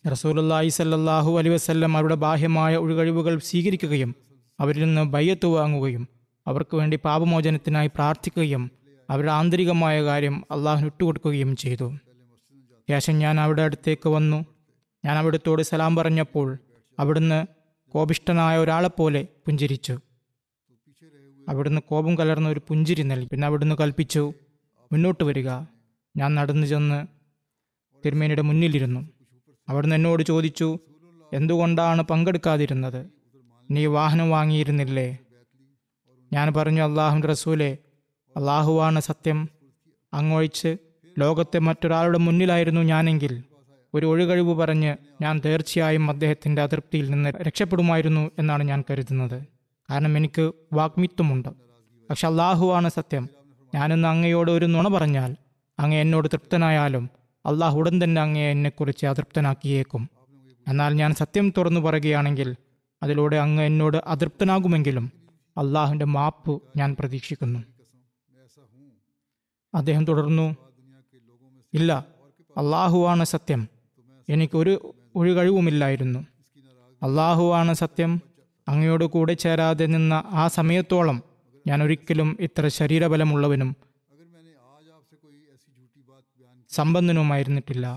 റസൂലുള്ളാഹി സ്വല്ലല്ലാഹു അലൈഹി വസല്ലം അവരുടെ ബാഹ്യമായ ഒഴികഴിവുകൾ സ്വീകരിക്കുകയും അവരിൽ നിന്ന് ബയ്യത്ത് വാങ്ങുകയും അവർക്ക് വേണ്ടി പാപമോചനത്തിനായി പ്രാർത്ഥിക്കുകയും അവരുടെ ആന്തരികമായ കാര്യം അള്ളാഹുവിന് ഇട്ടുകൊടുക്കുകയും ചെയ്തു. ശേഷം ഞാൻ അവിടെ അടുത്തേക്ക് വന്നു. ഞാൻ അവിടുത്തോട് സലാം പറഞ്ഞപ്പോൾ അവിടുന്ന് കോപിഷ്ഠനായ ഒരാളെപ്പോലെ പുഞ്ചിരിച്ചു. അവിടുന്ന് കോപം കലർന്ന ഒരു പുഞ്ചിരി നൽകി. പിന്നെ അവിടുന്ന് കൽപ്പിച്ചു, മുന്നോട്ട് വരിക. ഞാൻ നടന്നു ചെന്ന് തിരുമേനിയുടെ മുന്നിലിരുന്നു. അവിടുന്ന് എന്നോട് ചോദിച്ചു, എന്തുകൊണ്ടാണ് പങ്കെടുക്കാതിരുന്നത്? നീ വാഹനം വാങ്ങിയിരുന്നില്ലേ? ഞാൻ പറഞ്ഞു, അള്ളാഹുവിൻ്റെ റസൂലേ, അള്ളാഹുവാണ് സത്യം. അങ്ങൊഴിച്ച് ലോകത്തെ മറ്റൊരാളുടെ മുന്നിലായിരുന്നു ഞാനെങ്കിൽ ഒരു ഒഴികഴിവ് പറഞ്ഞ് ഞാൻ തീർച്ചയായും അദ്ദേഹത്തിൻ്റെ അതൃപ്തിയിൽ നിന്ന് രക്ഷപ്പെടുമായിരുന്നു എന്നാണ് ഞാൻ കരുതുന്നത്. കാരണം എനിക്ക് വാഗ്മിത്വമുണ്ട്. പക്ഷെ അള്ളാഹുവാണ് സത്യം. ഞാനിന്ന് അങ്ങയോട് ഒരു നുണ പറഞ്ഞാൽ അങ്ങ് എന്നോട് തൃപ്തനായാലും അള്ളാഹു ഉടൻ തന്നെ അങ്ങയെ എന്നെക്കുറിച്ച് അതൃപ്തനാക്കിയേക്കും. എന്നാൽ ഞാൻ സത്യം തുറന്നു പറയുകയാണെങ്കിൽ അതിലൂടെ അങ്ങ് എന്നോട് അതൃപ്തനാകുമെങ്കിലും അള്ളാഹുവിൻ്റെ മാപ്പ് ഞാൻ പ്രതീക്ഷിക്കുന്നു. അദ്ദേഹം തുടർന്നു, ഇല്ല, അള്ളാഹുവാണ് സത്യം. എനിക്കൊരു ഒഴികഴിവുമില്ലായിരുന്നു. അള്ളാഹുവാണ് സത്യം. അങ്ങയോട് കൂടെ ചേരാതെ നിന്ന ആ സമയത്തോളം ഞാൻ ഒരിക്കലും ഇത്ര ശരീരബലമുള്ളവനും സമ്പന്നനുമായിരുന്നിട്ടില്ല.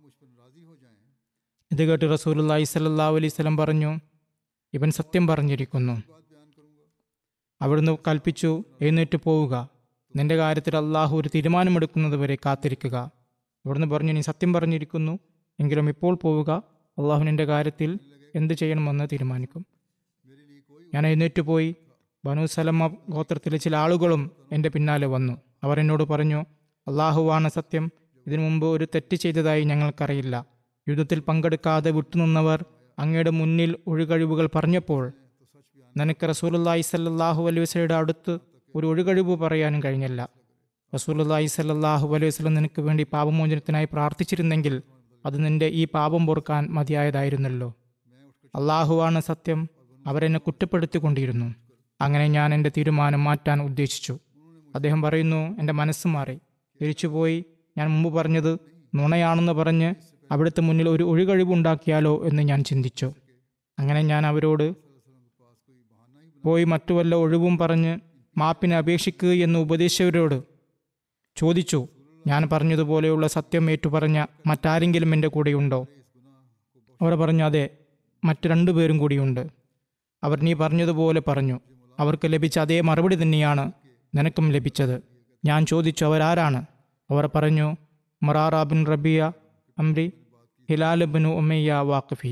ഇത് കേട്ട് റസൂലുള്ളാഹി സ്വല്ലല്ലാഹു അലൈഹി വസല്ലം പറഞ്ഞു, ഇവൻ സത്യം പറഞ്ഞിരിക്കുന്നു. അവിടുന്ന് കൽപ്പിച്ചു, എഴുന്നേറ്റ് പോവുക. നിന്റെ കാര്യത്തിൽ അള്ളാഹു ഒരു തീരുമാനമെടുക്കുന്നത് വരെ കാത്തിരിക്കുക. അവിടുന്ന് പറഞ്ഞു, നീ സത്യം പറഞ്ഞിരിക്കുന്നു, എങ്കിലും ഇപ്പോൾ പോവുക. അള്ളാഹു നിന്റെ കാര്യത്തിൽ എന്ത് ചെയ്യണമെന്ന് തീരുമാനിക്കും. ഞാൻ എഴുന്നേറ്റ് പോയി. ബനു സലമ ഗോത്രത്തിലെ ചില ആളുകളും എൻ്റെ പിന്നാലെ വന്നു. അവർ എന്നോട് പറഞ്ഞു, അള്ളാഹുവാണ് സത്യം. ഇതിനു മുമ്പ് ഒരു തെറ്റ് ചെയ്തതായി ഞങ്ങൾക്കറിയില്ല. യുദ്ധത്തിൽ പങ്കെടുക്കാതെ വിട്ടുനിന്നവർ അങ്ങയുടെ മുന്നിൽ ഒഴികഴിവുകൾ പറഞ്ഞപ്പോൾ നിനക്ക് റസൂലുള്ളാഹി സ്വല്ലല്ലാഹു അലൈഹി വസല്ലമയുടെ അടുത്ത് ഒരു ഒഴികഴിവ് പറയാനും കഴിഞ്ഞില്ല. റസൂലുള്ളാഹി സ്വല്ലല്ലാഹു അലൈഹി വസല്ലം നിനക്ക് വേണ്ടി പാപമോചനത്തിനായി പ്രാർത്ഥിച്ചിരുന്നെങ്കിൽ അത് നിന്റെ ഈ പാപം പൊറുക്കാൻ മതിയായതായിരുന്നല്ലോ. അള്ളാഹുവാണ് സത്യം. അവരെന്നെ കുറ്റപ്പെടുത്തിക്കൊണ്ടിരുന്നു. അങ്ങനെ ഞാൻ എൻ്റെ തീരുമാനം മാറ്റാൻ ഉദ്ദേശിച്ചു. അദ്ദേഹം പറയുന്നു, എൻ്റെ മനസ്സ് മാറി. തിരിച്ചുപോയി ഞാൻ മുമ്പ് പറഞ്ഞത് നുണയാണെന്ന് പറഞ്ഞ് അവിടുത്തെ മുന്നിൽ ഒരു ഒഴികഴിവുണ്ടാക്കിയാലോ എന്ന് ഞാൻ ചിന്തിച്ചു. അങ്ങനെ ഞാൻ അവരോട് പോയി മറ്റു വല്ല ഒഴിവും പറഞ്ഞ് മാപ്പിനെ അപേക്ഷിക്കുക എന്ന് ഉപദേശിച്ചവരോട് ചോദിച്ചു, ഞാൻ പറഞ്ഞതുപോലെയുള്ള സത്യം ഏറ്റുപറഞ്ഞ മറ്റാരെങ്കിലും എൻ്റെ കൂടെയുണ്ടോ? അവർ പറഞ്ഞു, അതെ, മറ്റു രണ്ടു പേരും കൂടിയുണ്ട്. അവർ നീ പറഞ്ഞതുപോലെ പറഞ്ഞു. അവർക്ക് ലഭിച്ച അതേ മറുപടി തന്നെയാണ് നിനക്കും ലഭിച്ചത്. ഞാൻ ചോദിച്ചു, അവരാരാണ്? അവർ പറഞ്ഞു, Murara bin Rabia Amri, Hilal bin Umayya Waqifi.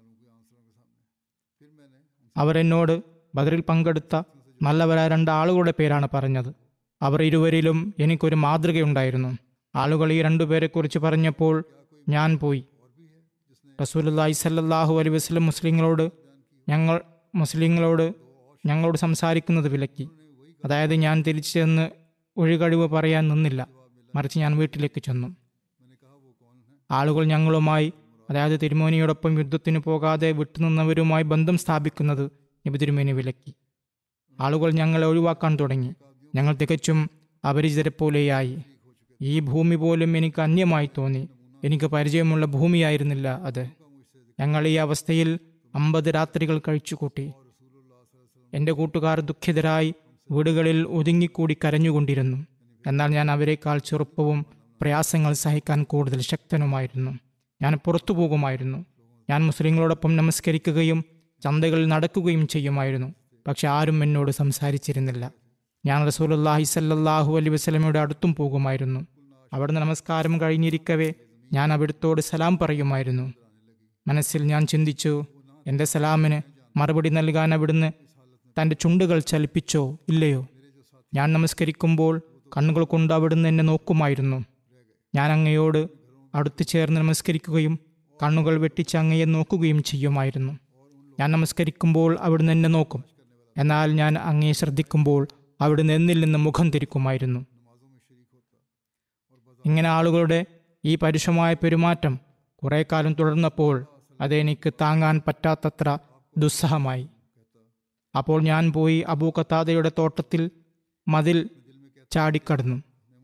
അവരെന്നോട് ബദറിൽ പങ്കെടുത്ത നല്ലവരായ രണ്ട് ആളുകളുടെ പേരാണ് പറഞ്ഞത്. അവർ ഇരുവരിലും എനിക്കൊരു മാതൃകയുണ്ടായിരുന്നു. ആളുകൾ ഈ രണ്ടുപേരെക്കുറിച്ച് പറഞ്ഞപ്പോൾ ഞാൻ പോയി റസൂലുള്ളാഹി സ്വല്ലല്ലാഹു അലൈഹി വസല്ലം മുസ്ലിങ്ങളോട് ഞങ്ങൾ മുസ്ലിങ്ങളോട് ഞങ്ങളോട് സംസാരിക്കുന്നത് വിലക്കി. അതായത് ഞാൻ തിരിച്ചു ചെന്ന് ഒഴികഴിവ് പറയാൻ നിന്നില്ല, മറിച്ച് ഞാൻ വീട്ടിലേക്ക് ചെന്നു. ആളുകൾ ഞങ്ങളുമായി, അതായത് തിരുമേനിയോടൊപ്പം യുദ്ധത്തിന് പോകാതെ വിട്ടുനിന്നവരുമായി ബന്ധം സ്ഥാപിക്കുന്നത് നബി തിരുമേനി വിലക്കി. ആളുകൾ ഞങ്ങളെ ഒഴിവാക്കാൻ തുടങ്ങി. ഞങ്ങൾ തികച്ചും അപരിചിതരെ പോലെയായി. ഈ ഭൂമി പോലും എനിക്ക് അന്യമായി തോന്നി. എനിക്ക് പരിചയമുള്ള ഭൂമിയായിരുന്നില്ല അത്. ഞങ്ങൾ ഈ അവസ്ഥയിൽ അമ്പത് രാത്രികൾ കഴിച്ചുകൂട്ടി. എൻ്റെ കൂട്ടുകാർ ദുഃഖിതരായി വീടുകളിൽ ഒതുങ്ങിക്കൂടി കരഞ്ഞുകൊണ്ടിരുന്നു. എന്നാൽ ഞാൻ അവരെക്കാൾ ചെറുപ്പവും പ്രയാസങ്ങൾ സഹിക്കാൻ കൂടുതൽ ശക്തനുമായിരുന്നു. ഞാൻ പുറത്തു പോകുമായിരുന്നു. ഞാൻ മുസ്ലിങ്ങളോടൊപ്പം നമസ്കരിക്കുകയും ചന്തകളിൽ നടക്കുകയും ചെയ്യുമായിരുന്നു. പക്ഷെ ആരും എന്നോട് സംസാരിച്ചിരുന്നില്ല. ഞാൻ റസൂലുള്ളാഹി സ്വല്ലല്ലാഹു അലൈഹി വസല്ലമയുടെ അടുത്തും പോകുമായിരുന്നു. അവിടുന്ന് നമസ്കാരം കഴിഞ്ഞിരിക്കവേ ഞാൻ അവിടുത്തോട് സലാം പറയുമായിരുന്നു. മനസ്സിൽ ഞാൻ ചിന്തിച്ചു, എൻ്റെ സലാമിന് മറുപടി നൽകാൻ അവിടുന്ന് തൻ്റെ ചുണ്ടുകൾ ചലിപ്പിച്ചോ ഇല്ലയോ? ഞാൻ നമസ്കരിക്കുമ്പോൾ കണ്ണുകൾ കൊണ്ട് അവിടുന്ന് എന്നെ നോക്കുമായിരുന്നു. ഞാൻ അങ്ങയോട് അടുത്തു ചേർന്ന് നമസ്കരിക്കുകയും കണ്ണുകൾ വെട്ടിച്ച് അങ്ങയെ നോക്കുകയും ചെയ്യുമായിരുന്നു. ഞാൻ നമസ്കരിക്കുമ്പോൾ അവിടുന്ന് എന്നെ നോക്കും. എന്നാൽ ഞാൻ അങ്ങയെ ശ്രദ്ധിക്കുമ്പോൾ അവിടുന്ന് എന്നിൽ നിന്ന് മുഖം തിരിക്കുമായിരുന്നു. ഇങ്ങനെ ആളുകളുടെ ഈ പരുഷമായ പെരുമാറ്റം കുറെ കാലം തുടർന്നപ്പോൾ അതെനിക്ക് താങ്ങാൻ പറ്റാത്തത്ര ദുസ്സഹമായി. അപ്പോൾ ഞാൻ പോയി അബൂ ഖതാദയുടെ തോട്ടത്തിൽ മതിൽ ചാടിക്കടന്നു.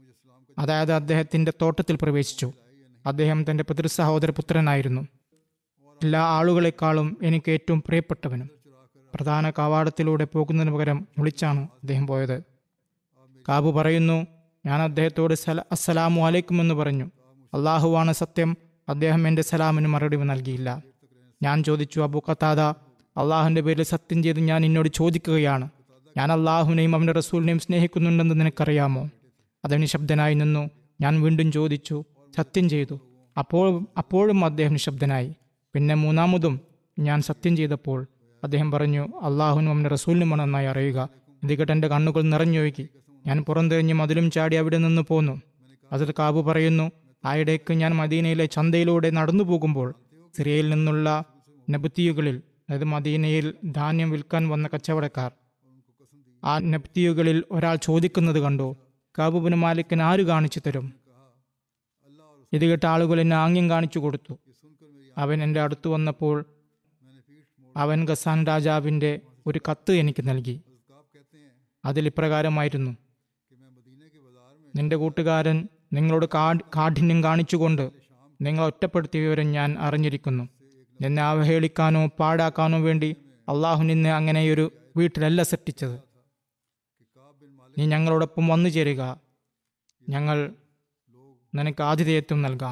അതായത് അദ്ദേഹത്തിൻ്റെ തോട്ടത്തിൽ പ്രവേശിച്ചു. അദ്ദേഹം തൻ്റെ പിതൃ സഹോദര പുത്രനായിരുന്നു. എല്ലാ ആളുകളെക്കാളും എനിക്ക് ഏറ്റവും പ്രിയപ്പെട്ടവനും. പ്രധാന കവാടത്തിലൂടെ പോകുന്നതിന് പകരം വിളിച്ചാണ് അദ്ദേഹം പോയത്. കാബ് പറയുന്നു, ഞാൻ അദ്ദേഹത്തോട് സല അസ്സലാമു അലൈക്കും എന്ന് പറഞ്ഞു. അള്ളാഹുവാണ് സത്യം, അദ്ദേഹം എൻ്റെ സലാമിന് മറുപടി നൽകിയില്ല. ഞാൻ ചോദിച്ചു, അബൂ ഖതാദ, അള്ളാഹുവിൻ്റെ പേരിൽ സത്യം ചെയ്ത് ഞാൻ നിന്നോട് ചോദിക്കുകയാണ്, ഞാൻ അള്ളാഹുവിനെയും അവൻ്റെ റസൂലിനെയും സ്നേഹിക്കുന്നുണ്ടെന്ന് നിനക്കറിയാമോ? അദ്ദേഹം നിശബ്ദനായി നിന്നു. ഞാൻ വീണ്ടും ചോദിച്ചു, സത്യം ചെയ്തു. അപ്പോൾ അപ്പോഴും അദ്ദേഹം നിശബ്ദനായി. പിന്നെ മൂന്നാമതും ഞാൻ സത്യം ചെയ്തപ്പോൾ അദ്ദേഹം പറഞ്ഞു, അള്ളാഹുവിനും അവൻ്റെ റസൂലിനുമാണ് നന്നായി അറിയുക. ഇത് കേട്ട് എൻ്റെ കണ്ണുകൾ നിറഞ്ഞൊഴുകി. ഞാൻ പുറംതിരിഞ്ഞ് മതിലും ചാടി അവിടെ നിന്ന് പോന്നു. അതിൽ കാബ് പറയുന്നു, ആയിടയ്ക്ക് ഞാൻ മദീനയിലെ ചന്തയിലൂടെ നടന്നു പോകുമ്പോൾ സിറിയയിൽ നിന്നുള്ള നബ്തിയുകളിൽ, അതായത് മദീനയിൽ ധാന്യം വിൽക്കാൻ വന്ന കച്ചവടക്കാർ, ആ നബ്തിയുകളിൽ ഒരാൾ ചോദിക്കുന്നത് കണ്ടു, കാബ് ബിൻ മാലിക്കിന് ആര് കാണിച്ചു തരും? ഇത് കേട്ട ആളുകൾ എന്നെ ആംഗ്യം കാണിച്ചു കൊടുത്തു. അവൻ എൻ്റെ അടുത്ത് വന്നപ്പോൾ അവൻ ഗസാൻ രാജാവിൻ്റെ ഒരു കത്ത് എനിക്ക് നൽകി. അതിൽ ഇപ്രകാരമായിരുന്നു, നിന്റെ കൂട്ടുകാരൻ നിങ്ങളോട് കാഠ് കാഠിന്യം കാണിച്ചുകൊണ്ട് നിങ്ങൾ ഒറ്റപ്പെടുത്തിയ വിവരം ഞാൻ അറിഞ്ഞിരിക്കുന്നു. നിന്നെ അവഹേളിക്കാനോ പാടാക്കാനോ വേണ്ടി അള്ളാഹു നിന്നെ അങ്ങനെയൊരു വീട്ടിലല്ല സൃഷ്ടിച്ചത്. നീ ഞങ്ങളോടൊപ്പം വന്നു ചേരുക, ഞങ്ങൾ നിനക്ക് ആതിഥേയത്വം നൽകാം.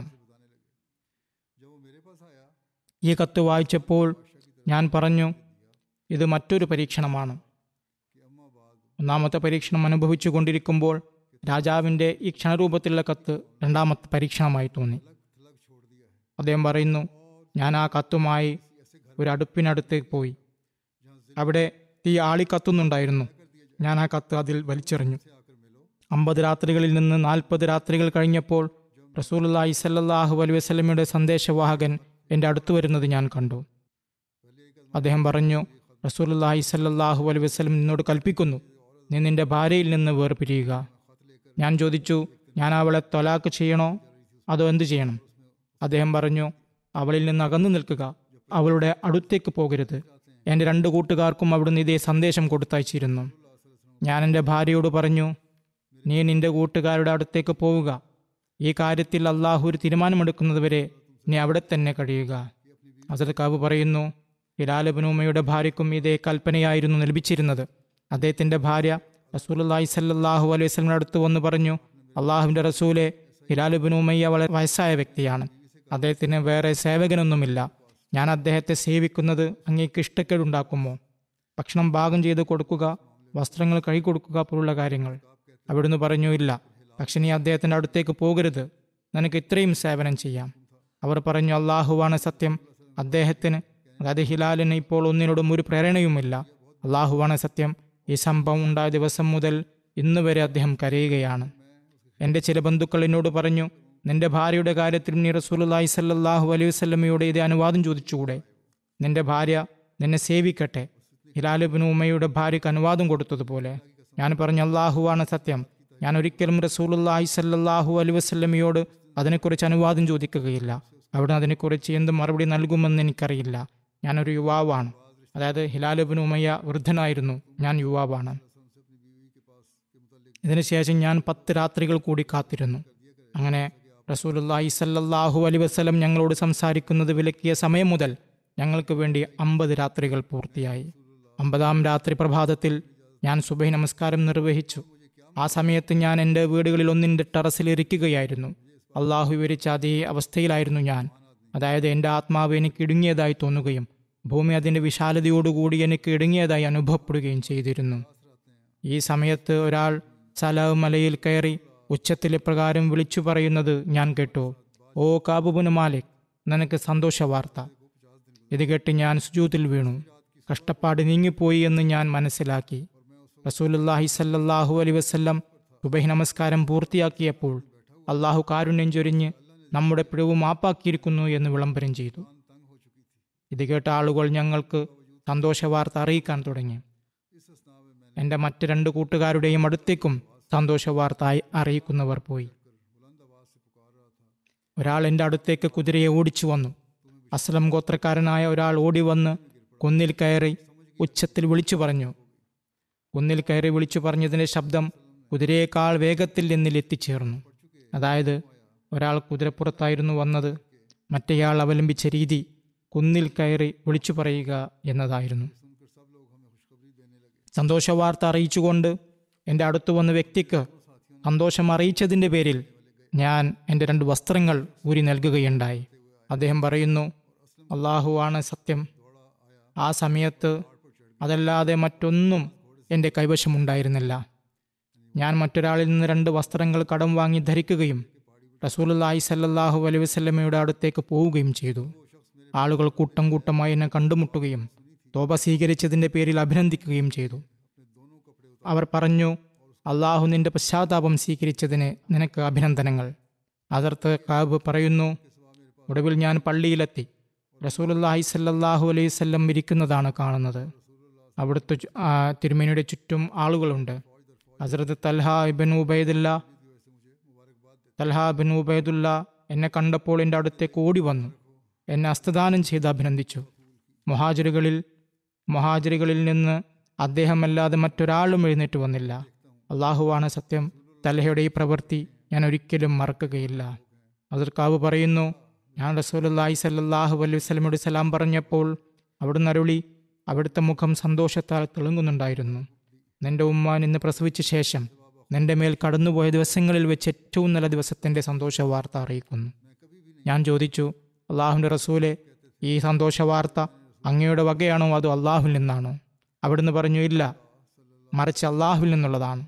ഈ കത്ത് വായിച്ചപ്പോൾ ഞാൻ പറഞ്ഞു, ഇത് മറ്റൊരു പരീക്ഷണമാണ്. ഒന്നാമത്തെ പരീക്ഷണം അനുഭവിച്ചു കൊണ്ടിരിക്കുമ്പോൾ രാജാവിൻ്റെ ഈ ക്ഷണരൂപത്തിലുള്ള കത്ത് രണ്ടാമത്തെ പരീക്ഷണമായി തോന്നി. അദ്ദേഹം പറയുന്നു, ഞാൻ ആ കത്തുമായി ഒരു അടുപ്പിനടുത്തേക്ക് പോയി. അവിടെ തീ ആളിക്കത്തുന്നുണ്ടായിരുന്നു. ഞാൻ ആ കത്ത് അതിൽ വലിച്ചെറിഞ്ഞു. അമ്പത് രാത്രികളിൽ നിന്ന് നാൽപ്പത് രാത്രികൾ കഴിഞ്ഞപ്പോൾ റസൂലുള്ളാഹി സ്വല്ലല്ലാഹു അലൈഹി വസല്ലമയുടെ സന്ദേശവാഹകൻ എൻ്റെ അടുത്ത് വരുന്നത് ഞാൻ കണ്ടു. അദ്ദേഹം പറഞ്ഞു, റസൂലുള്ളാഹി സ്വല്ലല്ലാഹു അലൈഹി വസല്ലം നിന്നോട് കൽപ്പിക്കുന്നു, നീ നിന്റെ ഭാര്യയിൽ നിന്ന് വേർപിരിയുക. ഞാൻ ചോദിച്ചു, ഞാൻ അവളെ തൊലാക്ക് ചെയ്യണോ അതോ എന്തു ചെയ്യണം? അദ്ദേഹം പറഞ്ഞു, അവളിൽ നിന്ന് അകന്നു നിൽക്കുക, അവളുടെ അടുത്തേക്ക് പോകരുത്. എൻ്റെ രണ്ട് കൂട്ടുകാർക്കും അവിടുന്ന് ഇതേ സന്ദേശം കൊടുത്തയച്ചിരുന്നു. ഞാൻ എൻ്റെ ഭാര്യയോട് പറഞ്ഞു, നീ നിന്റെ കൂട്ടുകാരുടെ അടുത്തേക്ക് പോവുക. ഈ കാര്യത്തിൽ അള്ളാഹു ഒരു തീരുമാനമെടുക്കുന്നതുവരെ നീ അവിടെ തന്നെ കഴിയുക. ഹസ്രത്ത് കാബ് പറയുന്നു, ഹിലാൽ ഇബ്നു ഉമയ്യയുടെ ഭാര്യയ്ക്കും ഇതേ കൽപ്പനയായിരുന്നു ലഭിച്ചിരുന്നത്. അദ്ദേഹത്തിൻ്റെ ഭാര്യ റസൂലുള്ളാഹി സ്വല്ലല്ലാഹു അലൈഹി വസല്ലമയുടെ അടുത്ത് വന്ന് പറഞ്ഞു, അള്ളാഹുവിൻ്റെ റസൂലെ, ഹിലാൽ ഇബ്നു ഉമയ്യ വളരെ വയസ്സായ വ്യക്തിയാണ്. അദ്ദേഹത്തിന് വേറെ സേവകനൊന്നുമില്ല. ഞാൻ അദ്ദേഹത്തെ സേവിക്കുന്നത് അങ്ങേക്ക് ഇഷ്ടക്കേടുണ്ടാക്കുമോ? ഭക്ഷണം പാകം ചെയ്ത് കൊടുക്കുക, വസ്ത്രങ്ങൾ കഴുകി കൊടുക്കുക പോലുള്ള കാര്യങ്ങൾ. അവിടുന്ന് പറഞ്ഞു, ഇല്ല, പക്ഷെ നീ അദ്ദേഹത്തിൻ്റെ അടുത്തേക്ക് പോകരുത്, നിനക്ക് ഇത്രയും സേവനം ചെയ്യാം. അവർ പറഞ്ഞു, അള്ളാഹുവാണ് സത്യം, അദ്ദേഹത്തിന്, അതായത് ഹിലാലിന് ഇപ്പോൾ ഒന്നിനോടും ഒരു പ്രേരണയുമില്ല. അള്ളാഹുവാണ് സത്യം, ഈ സംഭവം ഉണ്ടായ ദിവസം മുതൽ ഇന്ന് വരെ അദ്ദേഹം കരയുകയാണ്. എൻ്റെ ചില ബന്ധുക്കൾ എന്നോട് പറഞ്ഞു, നിന്റെ ഭാര്യയുടെ കാര്യത്തിൽ നീ റസൂലുള്ളാഹി സ്വല്ലല്ലാഹു അലൈഹി വസല്ലമയോട് ഇതേ അനുവാദം ചോദിച്ചുകൂടെ? നിന്റെ ഭാര്യ നിന്നെ സേവിക്കട്ടെ, ഹിലാൽ ഇബ്നു ഉമയ്യയുടെ ഭാര്യയ്ക്ക് അനുവാദം കൊടുത്തതുപോലെ. ഞാൻ പറഞ്ഞു, അള്ളാഹുവാണ് സത്യം, ഞാൻ ഒരിക്കലും റസൂലുള്ളാഹി സ്വല്ലല്ലാഹു അലൈഹി വസല്ലമയോട് അതിനെക്കുറിച്ച് അനുവാദം ചോദിക്കുകയില്ല. അവിടുന്ന് അതിനെക്കുറിച്ച് എന്ത് മറുപടി നൽകുമെന്ന് എനിക്കറിയില്ല. ഞാനൊരു യുവാവാണ്. അതായത് ഹിലാൽ ഇബ്നു ഉമയ്യ വൃദ്ധനായിരുന്നു, ഞാൻ യുവാവാണ്. ഇതിനുശേഷം ഞാൻ പത്ത് രാത്രികൾ കൂടി കാത്തിരുന്നു. അങ്ങനെ റസൂലുള്ളാഹി സ്വല്ലല്ലാഹു അലൈഹി വസല്ലം ഞങ്ങളോട് സംസാരിക്കുന്നത് വിലക്കിയ സമയം മുതൽ ഞങ്ങൾക്ക് വേണ്ടി അമ്പത് രാത്രികൾ പൂർത്തിയായി. അമ്പതാം രാത്രി പ്രഭാതത്തിൽ ഞാൻ സുബഹി നമസ്കാരം നിർവഹിച്ചു. ആ സമയത്ത് ഞാൻ എൻ്റെ വീടുകളിൽ ഒന്നിൻ്റെ ടെറസിൽ ഇരിക്കുകയായിരുന്നു. അള്ളാഹു വിവരിച്ച അതേ അവസ്ഥയിലായിരുന്നു ഞാൻ. അതായത് എൻ്റെ ആത്മാവ് എനിക്ക് ഇടുങ്ങിയതായി തോന്നുകയും ഭൂമി അതിൻ്റെ വിശാലതയോടുകൂടി എനിക്ക് ഇടുങ്ങിയതായി അനുഭവപ്പെടുകയും ചെയ്തിരുന്നു. ഈ സമയത്ത് ഒരാൾ സലാഹ് മലയിൽ കയറി ഉച്ചത്തിൽ പ്രകാരം വിളിച്ചു പറയുന്നത് ഞാൻ കേട്ടു, ഓ കാബ് ബിൻ മാലിക്, നിനക്ക് സന്തോഷ വാർത്ത. ഇത് കേട്ട് ഞാൻ സുജൂദിൽ വീണു. കഷ്ടപ്പാട് നീങ്ങിപ്പോയി എന്ന് ഞാൻ മനസ്സിലാക്കി. റസൂലുള്ളാഹി സ്വല്ലല്ലാഹു അലൈഹി വസല്ലം സുബഹി നമസ്കാരം പൂർത്തിയാക്കിയപ്പോൾ അള്ളാഹു കാരുണ്യം ചൊരിഞ്ഞ് നമ്മുടെ പിഴവ് മാപ്പാക്കിയിരിക്കുന്നു എന്ന് വിളംബരം ചെയ്തു. ഇത് കേട്ട ആളുകൾ ഞങ്ങൾക്ക് സന്തോഷ വാർത്ത അറിയിക്കാൻ തുടങ്ങി. എൻ്റെ മറ്റ് രണ്ട് കൂട്ടുകാരുടെയും അടുത്തേക്കും സന്തോഷ വാർത്ത അറിയിക്കുന്നവർ പോയി. ഒരാൾ എൻ്റെ അടുത്തേക്ക് കുതിരയെ ഓടിച്ചു വന്നു. അസ്ലം ഗോത്രക്കാരനായ ഒരാൾ ഓടി വന്ന് കുന്നിൽ കയറി ഉച്ചത്തിൽ വിളിച്ചു പറഞ്ഞു. കുന്നിൽ കയറി വിളിച്ചു പറഞ്ഞതിൻ്റെ ശബ്ദം കുതിരയേക്കാൾ വേഗത്തിൽ എന്നിൽ എത്തിച്ചേർന്നു. അതായത് ഒരാൾ കുതിരപ്പുറത്തായിരുന്നു വന്നത്. മറ്റേയാൾ അവലംബിച്ച രീതി കുന്നിൽ കയറി വിളിച്ചു പറയുക എന്നതായിരുന്നു. സന്തോഷവാർത്ത അറിയിച്ചുകൊണ്ട് എൻ്റെ അടുത്തു വന്ന വ്യക്തിക്ക് സന്തോഷം അറിയിച്ചതിൻ്റെ പേരിൽ ഞാൻ എൻ്റെ രണ്ട് വസ്ത്രങ്ങൾ ഊരി നൽകുകയുണ്ടായി. അദ്ദേഹം പറയുന്നു, അള്ളാഹുവാണ് സത്യം, ആ സമയത്ത് അതല്ലാതെ മറ്റൊന്നും എൻ്റെ കൈവശമുണ്ടായിരുന്നില്ല. ഞാൻ മറ്റൊരാളിൽ നിന്ന് രണ്ട് വസ്ത്രങ്ങൾ കടം വാങ്ങി ധരിക്കുകയും റസൂലുള്ളാഹി സ്വല്ലല്ലാഹു അലൈഹി വസല്ലമയുടെ അടുത്തേക്ക് പോവുകയും ചെയ്തു. ആളുകൾ കൂട്ടം കൂട്ടമായി എന്നെ കണ്ടുമുട്ടുകയും തോബ സ്വീകരിച്ചതിൻ്റെ പേരിൽ അഭിനന്ദിക്കുകയും ചെയ്തു. അവർ പറഞ്ഞു, അള്ളാഹു നിന്റെ പശ്ചാത്താപം സ്വീകരിച്ചതിന് നിനക്ക് അഭിനന്ദനങ്ങൾ. അതിർത്ത് കാബ് പറയുന്നു, ഒടുവിൽ ഞാൻ പള്ളിയിലെത്തി. റസൂലുള്ളാഹി സ്വല്ലല്ലാഹു അലൈഹി വസല്ലം ഇരിക്കുന്നതാണ് കാണുന്നത്. അവിടുത്തെ തിരുമേനിയുടെ ചുറ്റും ആളുകളുണ്ട്. ഹസ്രത്ത് തൽഹ ഇബ്നു ഉബൈദുല്ല തൽഹ ഇബ്നു ഉബൈദുല്ല എന്നെ കണ്ടപ്പോൾ എൻ്റെ അടുത്തേക്ക് ഓടി വന്നു, എന്നെ ഹസ്തദാനം ചെയ്ത് അഭിനന്ദിച്ചു. മുഹാജിറുകളിൽ മുഹാജിറുകളിൽ നിന്ന് അദ്ദേഹമല്ലാതെ മറ്റൊരാളും എഴുന്നേറ്റ് വന്നില്ല. അള്ളാഹുവാണ് സത്യം, തൽഹയുടെ ഈ പ്രവൃത്തി ഞാൻ ഒരിക്കലും മറക്കുകയില്ല. അതിർക്കാവ് പറയുന്നു, ഞാൻ റസൂലുള്ളാഹി സ്വല്ലല്ലാഹു അലൈഹി വസല്ലമയോട് സലാം പറഞ്ഞപ്പോൾ അവിടുന്ന് അരുളി, അവിടുത്തെ മുഖം സന്തോഷത്താൽ തിളങ്ങുന്നുണ്ടായിരുന്നു. നിന്റെ ഉമ്മ നിന്ന് പ്രസവിച്ച ശേഷം നിന്റെ മേൽ കടന്നുപോയ ദിവസങ്ങളിൽ വെച്ച് ഏറ്റവും നല്ല ദിവസത്തിൻ്റെ സന്തോഷ വാർത്ത അറിയിക്കുന്നു. ഞാൻ ചോദിച്ചു, അള്ളാഹുവിൻ്റെ റസൂലെ, ഈ സന്തോഷ വാർത്ത അങ്ങയുടെ വകയാണോ അതോ അള്ളാഹുവിൽ നിന്നാണോ? അവിടുന്ന് പറഞ്ഞു, ഇല്ല, മറിച്ച് അള്ളാഹുവിൽ നിന്നുള്ളതാണ്.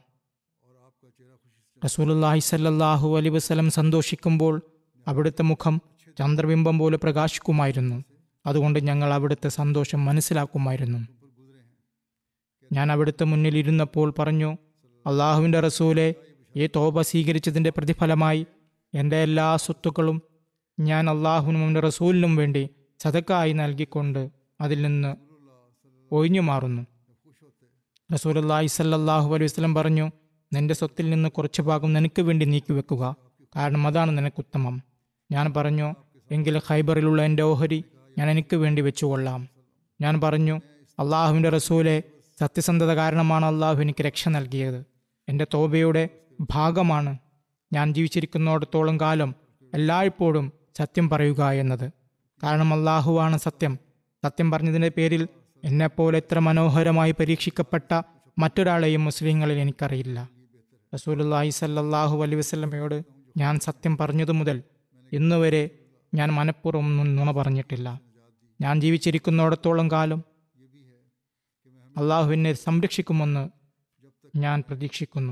റസൂലുള്ളാഹി സ്വല്ലല്ലാഹു അലൈഹി വസല്ലം സന്തോഷിക്കുമ്പോൾ അവിടുത്തെ മുഖം ചന്ദ്രബിംബം പോലെ പ്രകാശിക്കുമായിരുന്നു. അതുകൊണ്ട് ഞങ്ങൾ അവിടുത്തെ സന്തോഷം മനസ്സിലാക്കുമായിരുന്നു. ഞാൻ അവിടുത്തെ മുന്നിൽ ഇരുന്നപ്പോൾ പറഞ്ഞു, അള്ളാഹുവിൻ്റെ റസൂലെ, ഈ തോബ സ്വീകരിച്ചതിൻ്റെ പ്രതിഫലമായി എൻ്റെ എല്ലാ സ്വത്തുക്കളും ഞാൻ അള്ളാഹുവിനും അവൻ്റെ റസൂലിനും വേണ്ടി സദക്കായി നൽകിക്കൊണ്ട് അതിൽ നിന്ന് ഒഴിഞ്ഞു മാറുന്നു. റസൂലുള്ളാഹി സ്വല്ലല്ലാഹു അലൈഹി വസല്ലം പറഞ്ഞു, നിന്റെ സ്വത്തിൽ നിന്ന് കുറച്ച് ഭാഗം നിനക്ക് വേണ്ടി നീക്കിവെക്കുക, കാരണം അതാണ് നിനക്കുത്തമം. ഞാൻ പറഞ്ഞു, എങ്കിൽ ഖൈബറിലുള്ള എൻ്റെ ഓഹരി ഞാൻ എനിക്ക് വേണ്ടി വെച്ചുകൊള്ളാം. ഞാൻ പറഞ്ഞു, അള്ളാഹുവിൻ്റെ റസൂലെ, സത്യസന്ധത കാരണമാണ് അള്ളാഹു എനിക്ക് രക്ഷ നൽകിയത്. എൻ്റെ തോബയുടെ ഭാഗമാണ് ഞാൻ ജീവിച്ചിരിക്കുന്നിടത്തോളം കാലം എല്ലായ്പ്പോഴും സത്യം പറയുക എന്നത്. കാരണം അള്ളാഹുവാണ് സത്യം. സത്യം പറഞ്ഞതിൻ്റെ പേരിൽ എന്നെപ്പോലെ എത്ര മനോഹരമായി പരീക്ഷിക്കപ്പെട്ട മറ്റൊരാളെയും മുസ്ലിങ്ങളിൽ എനിക്കറിയില്ല. റസൂലുള്ളാഹി സ്വല്ലല്ലാഹു അലൈഹി വസല്ലമയോട് ഞാൻ സത്യം പറഞ്ഞതു മുതൽ ഇന്നുവരെ ഞാൻ മനഃപൂർവ്വം നുണ പറഞ്ഞിട്ടില്ല. ഞാൻ ജീവിച്ചിരിക്കുന്നിടത്തോളം കാലം അള്ളാഹു എന്നെ സംരക്ഷിക്കുമെന്ന് ഞാൻ പ്രതീക്ഷിക്കുന്നു.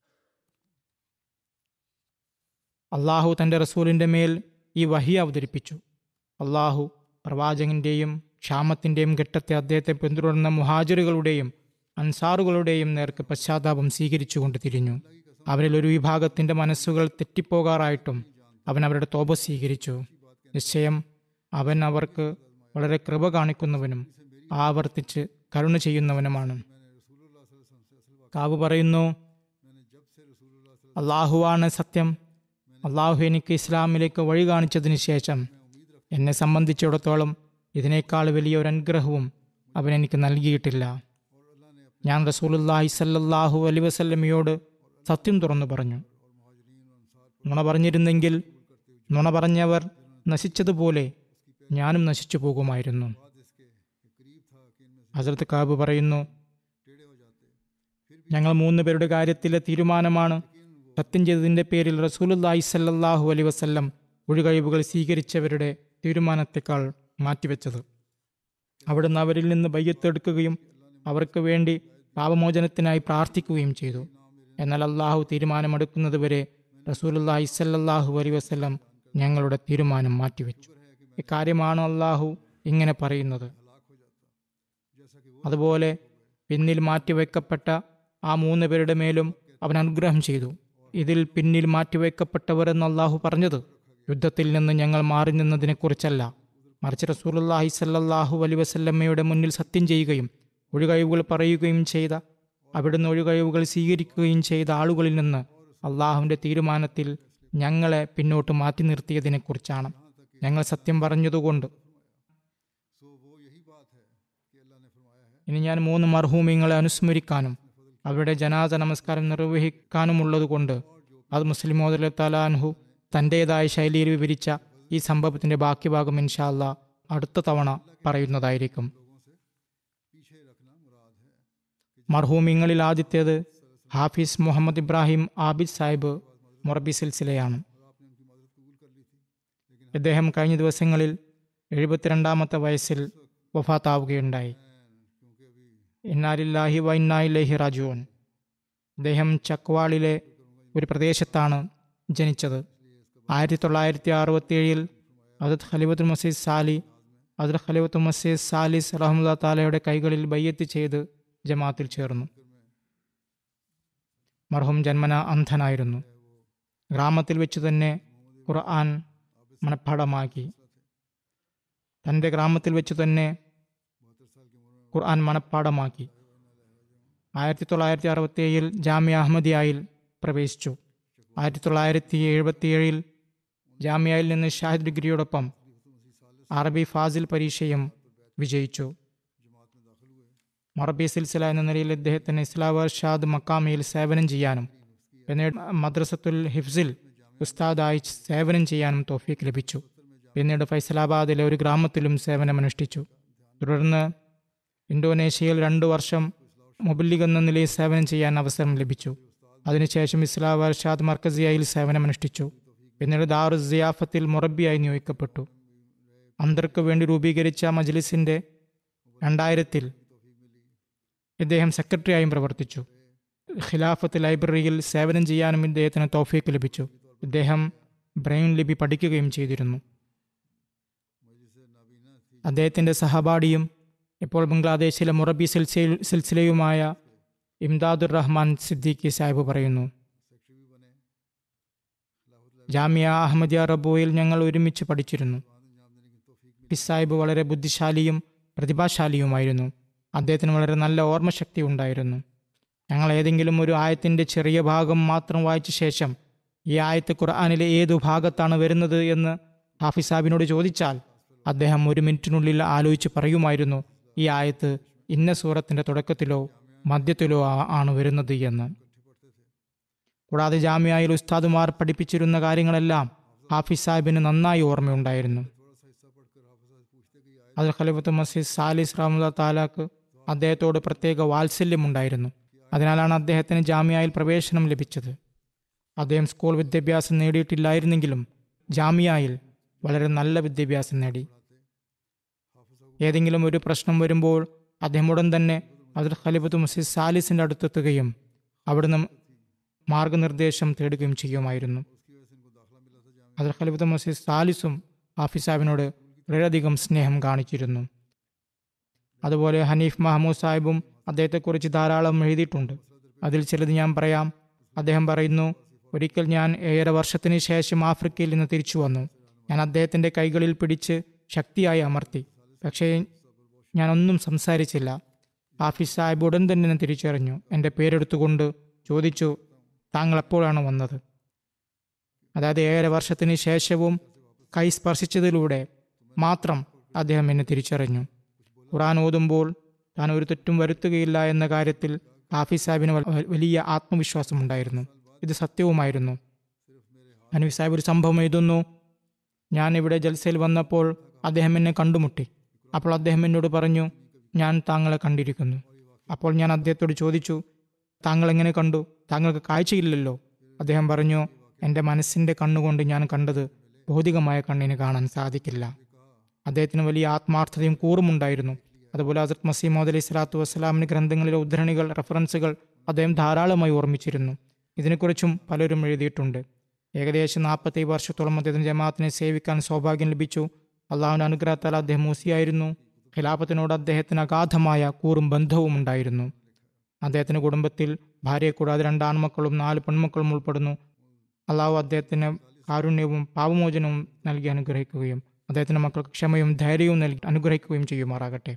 അള്ളാഹു തൻ്റെ റസൂലിൻ്റെ മേൽ ഈ വഹി അവതരിപ്പിച്ചു. അള്ളാഹു പ്രവാചകന്റെയും ക്ഷാമത്തിൻ്റെയും ഘട്ടത്തെ അദ്ദേഹത്തെ പിന്തുടർന്ന മുഹാജിറുകളുടെയും അൻസാറുകളുടെയും നേർക്ക് പശ്ചാത്താപം സ്വീകരിച്ചുകൊണ്ട് തിരിഞ്ഞു. അവരിൽ ഒരു വിഭാഗത്തിൻ്റെ മനസ്സുകൾ തെറ്റിപ്പോകാറായിട്ടും അവൻ അവരുടെ തോപ സ്വീകരിച്ചു. നിശ്ചയം അവൻ അവർക്ക് വളരെ കൃപ കാണിക്കുന്നവനും ആവർത്തിച്ച് കരുണ ചെയ്യുന്നവനുമാണ്. കാബ് പറയുന്നു, അള്ളാഹുവാണ് സത്യം. അള്ളാഹു എനിക്ക് ഇസ്ലാമിലേക്ക് വഴി കാണിച്ചതിന് ശേഷം എന്നെ സംബന്ധിച്ചിടത്തോളം ഇതിനേക്കാൾ വലിയൊരു അനുഗ്രഹവും അവൻ എനിക്ക് നൽകിയിട്ടില്ല. ഞാൻ റസൂലുള്ളാഹി സ്വല്ലല്ലാഹു അലൈഹി വസല്ലമയോട് സത്യം തുറന്നു പറഞ്ഞു. നുണ പറഞ്ഞിരുന്നെങ്കിൽ നുണ പറഞ്ഞവർ നശിച്ചതുപോലെ ഞാനും നശിച്ചു പോകുമായിരുന്നു. ഹസ്രത്ത് കാബ് പറയുന്നു, ഞങ്ങൾ മൂന്ന് പേരുടെ കാര്യത്തിലെ തീരുമാനമാണ് സത്യം ചെയ്തതിൻ്റെ പേരിൽ റസൂലുള്ളാഹി സ്വല്ലല്ലാഹു അലൈഹി വസല്ലം ഒഴികഴിവുകൾ സ്വീകരിച്ചവരുടെ തീരുമാനത്തെക്കാൾ മാറ്റിവെച്ചത്. അവിടുന്ന് അവരിൽ നിന്ന് ബയ്യത്തെടുക്കുകയും അവർക്ക് വേണ്ടി പാപമോചനത്തിനായി പ്രാർത്ഥിക്കുകയും ചെയ്തു. എന്നാൽ അള്ളാഹു തീരുമാനമെടുക്കുന്നത് വരെ റസൂലുള്ളാഹി സ്വല്ലല്ലാഹു അലൈഹി വസല്ലം ഞങ്ങളുടെ തീരുമാനം മാറ്റിവെച്ചു. ഇക്കാര്യമാണ് അള്ളാഹു ഇങ്ങനെ പറയുന്നത്. അതുപോലെ പിന്നിൽ മാറ്റിവെക്കപ്പെട്ട ആ മൂന്ന് പേരുടെ മേലും അവൻ അനുഗ്രഹം ചെയ്തു. ഇതിൽ പിന്നിൽ മാറ്റിവെക്കപ്പെട്ടവർ എന്ന് അള്ളാഹു പറഞ്ഞത് യുദ്ധത്തിൽ നിന്ന് ഞങ്ങൾ മാറി നിന്നതിനെക്കുറിച്ചല്ല, മറിച്ച് റസൂലുള്ളാഹി സ്വല്ലല്ലാഹു അലൈഹി വസല്ലമയുടെ മുന്നിൽ സത്യം ചെയ്യുകയും ഒഴികഴിവുകൾ പറയുകയും ചെയ്ത, അവിടുന്ന് ഒഴികഴിവുകൾ സ്വീകരിക്കുകയും ചെയ്ത ആളുകളിൽ നിന്ന് അള്ളാഹുവിൻ്റെ തീരുമാനത്തിൽ ഞങ്ങളെ പിന്നോട്ട് മാറ്റി നിർത്തിയതിനെക്കുറിച്ചാണ്. ഞങ്ങൾ സത്യം പറഞ്ഞതുകൊണ്ട്. ഇനി ഞാൻ മൂന്ന് മർഹൂമിങ്ങളെ അനുസ്മരിക്കാനും അവരുടെ ജനാസ നമസ്കാരം നിർവഹിക്കാനുമുള്ളതുകൊണ്ട് അത് മുസ്ലിം മോദി തആല അൻഹു തൻ്റെതായ ശൈലിയിൽ വിവരിച്ച ഈ സംഭവത്തിൻ്റെ ബാക്കി ഭാഗം ഇൻഷാ അല്ലാഹ് അടുത്ത തവണ പറയുന്നതായിരിക്കും. മർഹൂമിങ്ങളിൽ ആദ്യത്തേത് ഹാഫിസ് മുഹമ്മദ് ഇബ്രാഹിം ആബിദ് സാഹിബ് മൊറബി സിൽസിലയാണ്. ഇദ്ദേഹം കഴിഞ്ഞ ദിവസങ്ങളിൽ എഴുപത്തിരണ്ടാമത്തെ വയസ്സിൽ വഫാത്താവുകയുണ്ടായി. ഇന്നാലില്ലാഹി വ ഇന്നാ ഇലൈഹി റാജിഊൻ. അദ്ദേഹം ചക്വാളിലെ ഒരു പ്രദേശത്താണ് ജനിച്ചത്. ആയിരത്തി തൊള്ളായിരത്തി അറുപത്തി ഏഴിൽ ഹദരത്ത് ഖലീഫത്തുൽ മസീഹ് സാലി ഹദരത്ത് ഖലീഫത്തുൽ മസീഹ് സാലിസ് റഹ്മത്തുള്ളാഹി തആലയുടെ കൈകളിൽ ബയ്യത്ത് ചെയ്ത് ജമാഅത്തിൽ ചേർന്നു. മർഹൂം ജന്മന അന്ധനായിരുന്നു. ഗ്രാമത്തിൽ വെച്ച് തന്നെ ഖുർആൻ മനഃപ്പാഠമാക്കി. തൻ്റെ ഗ്രാമത്തിൽ വെച്ച് തന്നെ ഖുർആൻ മനഃപ്പാഠമാക്കി. ആയിരത്തി തൊള്ളായിരത്തി അറുപത്തി ഏഴിൽ ജാമിയ അഹമ്മദിയായിൽ പ്രവേശിച്ചു. ആയിരത്തി തൊള്ളായിരത്തി എഴുപത്തി ഏഴിൽ ജാമിയയിൽ നിന്ന് ഷാഹിദ് ഡിഗ്രിയോടൊപ്പം അറബി ഫാസിൽ പരീക്ഷയും വിജയിച്ചു. മൊറബി സിൽസില എന്ന നിലയിൽ ഇദ്ദേഹത്തിന് ഇസ്ലാം ഷാദ് മക്കാമിയിൽ സേവനം ചെയ്യാനും പിന്നീട് മദ്രസത്തുൽ ഹിഫ്സിൽ ഉസ്താദായി സേവനം ചെയ്യാനും തൗഫീഖ് ലഭിച്ചു. പിന്നീട് ഫൈസലാബാദിലെ ഒരു ഗ്രാമത്തിലും സേവനമനുഷ്ഠിച്ചു. തുടർന്ന് ഇന്തോനേഷ്യയിൽ രണ്ടു വർഷം മുബല്ലിഗ് എന്ന നിലയിൽ സേവനം ചെയ്യാൻ അവസരം ലഭിച്ചു. അതിനുശേഷം ഇസ്ലാം ഷാദ് മർക്കസിയയിൽ സേവനമനുഷ്ഠിച്ചു. പിന്നീട് ദാറു സിയാഫത്തിൽ മുറബിയായി നിയോഗിക്കപ്പെട്ടു. അന്തർക്ക് വേണ്ടി രൂപീകരിച്ച മജ്ലിസിന്റെ രണ്ടായിരത്തിൽ ഇദ്ദേഹം സെക്രട്ടറിയായും പ്രവർത്തിച്ചു. ഖിലാഫത്ത് ലൈബ്രറിയിൽ സേവനം ചെയ്യാനും ഇദ്ദേഹത്തിന് തൗഫീഖ് ലഭിച്ചു. ഇദ്ദേഹം ബ്രെയിൻ ലിപി പഠിക്കുകയും ചെയ്തിരുന്നു. അദ്ദേഹത്തിന്റെ സഹപാഠിയും ഇപ്പോൾ ബംഗ്ലാദേശിലെ മുറബി സിൽസില സിൽസിലയുമായ ഇംദാദുർ റഹ്മാൻ സിദ്ദീഖി സാഹിബ് പറയുന്നു, ജാമിയ അഹമ്മദിയ റബോയിൽ ഞങ്ങൾ ഒരുമിച്ച് പഠിച്ചിരുന്നു. ഹിസ് സാഹിബ് വളരെ ബുദ്ധിശാലിയും പ്രതിഭാശാലിയുമായിരുന്നു. അദ്ദേഹത്തിന് വളരെ നല്ല ഓർമ്മശക്തി ഉണ്ടായിരുന്നു. ഞങ്ങൾ ഏതെങ്കിലും ഒരു ആയത്തിന്റെ ചെറിയ ഭാഗം മാത്രം വായിച്ച ശേഷം ഈ ആയത്ത് ഖുർആനിലെ ഏതു ഭാഗത്താണ് വരുന്നത് എന്ന് ഹാഫിസ് സാഹിബിനോട് ചോദിച്ചാൽ അദ്ദേഹം ഒരു മിനിറ്റിനുള്ളിൽ ആലോചിച്ച് പറയുമായിരുന്നു, ഈ ആയത്ത് ഇന്ന സൂറത്തിന്റെ തുടക്കത്തിലോ മധ്യത്തിലോ ആണ് വരുന്നത് എന്ന്. കൂടാതെ ജാമിയയിൽ ഉസ്താദുമാർ പഠിപ്പിച്ചിരുന്ന കാര്യങ്ങളെല്ലാം ഹാഫിസ് സാഹിബിന് നന്നായി ഓർമ്മയുണ്ടായിരുന്നു. അത് ഖലീഫത്തുൽ മസീഹ് സാലിസ് റഹ്മത്തുള്ളാഹി തആലക്ക് അദ്ദേഹത്തോട് പ്രത്യേക വാത്സല്യമുണ്ടായിരുന്നു. അതിനാലാണ് അദ്ദേഹത്തിന് ജാമിയയിൽ പ്രവേശനം ലഭിച്ചത്. അദ്ദേഹം സ്കൂൾ വിദ്യാഭ്യാസം നേടിയിട്ടില്ലായിരുന്നെങ്കിലും ജാമിയയിൽ വളരെ നല്ല വിദ്യാഭ്യാസം നേടി. ഏതെങ്കിലും ഒരു പ്രശ്നം വരുമ്പോൾ അദ്ദേഹം ഉടൻ തന്നെ അതിൽ ഖലീഫത്തുൽ മസീഹ് സാലിസിന്റെ അടുത്തെത്തുകയും അവിടുന്ന് മാർഗനിർദ്ദേശം തേടുകയും ചെയ്യുമായിരുന്നു. അതിൽ ഖലീഫത്തുൽ മസീഹ് സാലിസും ഹാഫിസ് സാഹിബിനോട് വളരെയധികം സ്നേഹം കാണിച്ചിരുന്നു. അതുപോലെ ഹനീഫ് മഹമ്മൂദ് സാഹിബും അദ്ദേഹത്തെക്കുറിച്ച് ധാരാളം എഴുതിയിട്ടുണ്ട്. അതിൽ ചിലത് ഞാൻ പറയാം. അദ്ദേഹം പറയുന്നു, ഒരിക്കൽ ഞാൻ ഏഴര വർഷത്തിന് ശേഷം ആഫ്രിക്കയിൽ നിന്ന് തിരിച്ചു വന്നു. ഞാൻ അദ്ദേഹത്തിൻ്റെ കൈകളിൽ പിടിച്ച് ശക്തിയായി അമർത്തി. പക്ഷേ ഞാൻ ഒന്നും സംസാരിച്ചില്ല. ഹാഫിസ് സാഹിബ് ഉടൻ തന്നെ തിരിച്ചറിഞ്ഞു. എൻ്റെ പേരെടുത്തുകൊണ്ട് ചോദിച്ചു, താങ്കൾ എപ്പോഴാണ് വന്നത്? അതായത് ഏഴര വർഷത്തിന് ശേഷവും കൈ സ്പർശിച്ചതിലൂടെ മാത്രം അദ്ദേഹം എന്നെ തിരിച്ചറിഞ്ഞു. ഖുർആൻ ഓതുമ്പോൾ താൻ ഒരു തെറ്റും വരുത്തുകയില്ല എന്ന കാര്യത്തിൽ ഹാഫിസ് സാഹിബിന് വലിയ ആത്മവിശ്വാസമുണ്ടായിരുന്നു. ഇത് സത്യവുമായിരുന്നു. ഹനീഫ് സാഹിബ് ഒരു സംഭവം എഴുതുന്നു, ഞാൻ ഇവിടെ ജൽസയിൽ വന്നപ്പോൾ അദ്ദേഹം എന്നെ കണ്ടുമുട്ടി. അപ്പോൾ അദ്ദേഹം എന്നോട് പറഞ്ഞു, ഞാൻ താങ്കളെ കണ്ടിരിക്കുന്നു. അപ്പോൾ ഞാൻ അദ്ദേഹത്തോട് ചോദിച്ചു, താങ്കൾ എങ്ങനെ കണ്ടു? താങ്കൾക്ക് കാഴ്ചയില്ലല്ലോ. അദ്ദേഹം പറഞ്ഞു, എൻ്റെ മനസ്സിൻ്റെ കണ്ണുകൊണ്ട് ഞാൻ കണ്ടത് ഭൗതികമായ കണ്ണിന് കാണാൻ സാധിക്കില്ല. അദ്ദേഹത്തിന് വലിയ ആത്മാർത്ഥതയും കൂറുമുണ്ടായിരുന്നു. അതുപോലെ ഹസ്രത്ത് മസീഹ് മൗഊദ് അലൈഹി സ്വലാത്തു വസ്സലാമിന് ഗ്രന്ഥങ്ങളിലെ ഉദ്ധരണികൾ, റെഫറൻസുകൾ അദ്ദേഹം ധാരാളമായി ഓർമ്മിച്ചിരുന്നു. ഇതിനെക്കുറിച്ചും പലരും എഴുതിയിട്ടുണ്ട്. ഏകദേശം നാൽപ്പത്തി വർഷത്തോളം അദ്ദേഹത്തിന് ജമാഅത്തിനെ സേവിക്കാൻ സൗഭാഗ്യം ലഭിച്ചു. അള്ളാഹുവിൻ്റെ അനുഗ്രഹത്താൽ അദ്ദേഹം മൂസിയായിരുന്നു. ഖിലാഫത്തിനോട് അദ്ദേഹത്തിന് അഗാധമായ കൂറും ബന്ധവും ഉണ്ടായിരുന്നു. അദ്ദേഹത്തിൻ്റെ കുടുംബത്തിൽ ഭാര്യയെ കൂടാതെ രണ്ട് ആൺമക്കളും നാല് പെൺമക്കളും ഉൾപ്പെടുന്നു. അള്ളാഹു അദ്ദേഹത്തിന് കാരുണ്യവും പാപമോചനവും നൽകി അനുഗ്രഹിക്കുകയും അദ്ദേഹത്തിൻ്റെ മക്കൾക്ക് ക്ഷമയും ധൈര്യവും നൽകി അനുഗ്രഹിക്കുകയും ചെയ്യുമാറാകട്ടെ.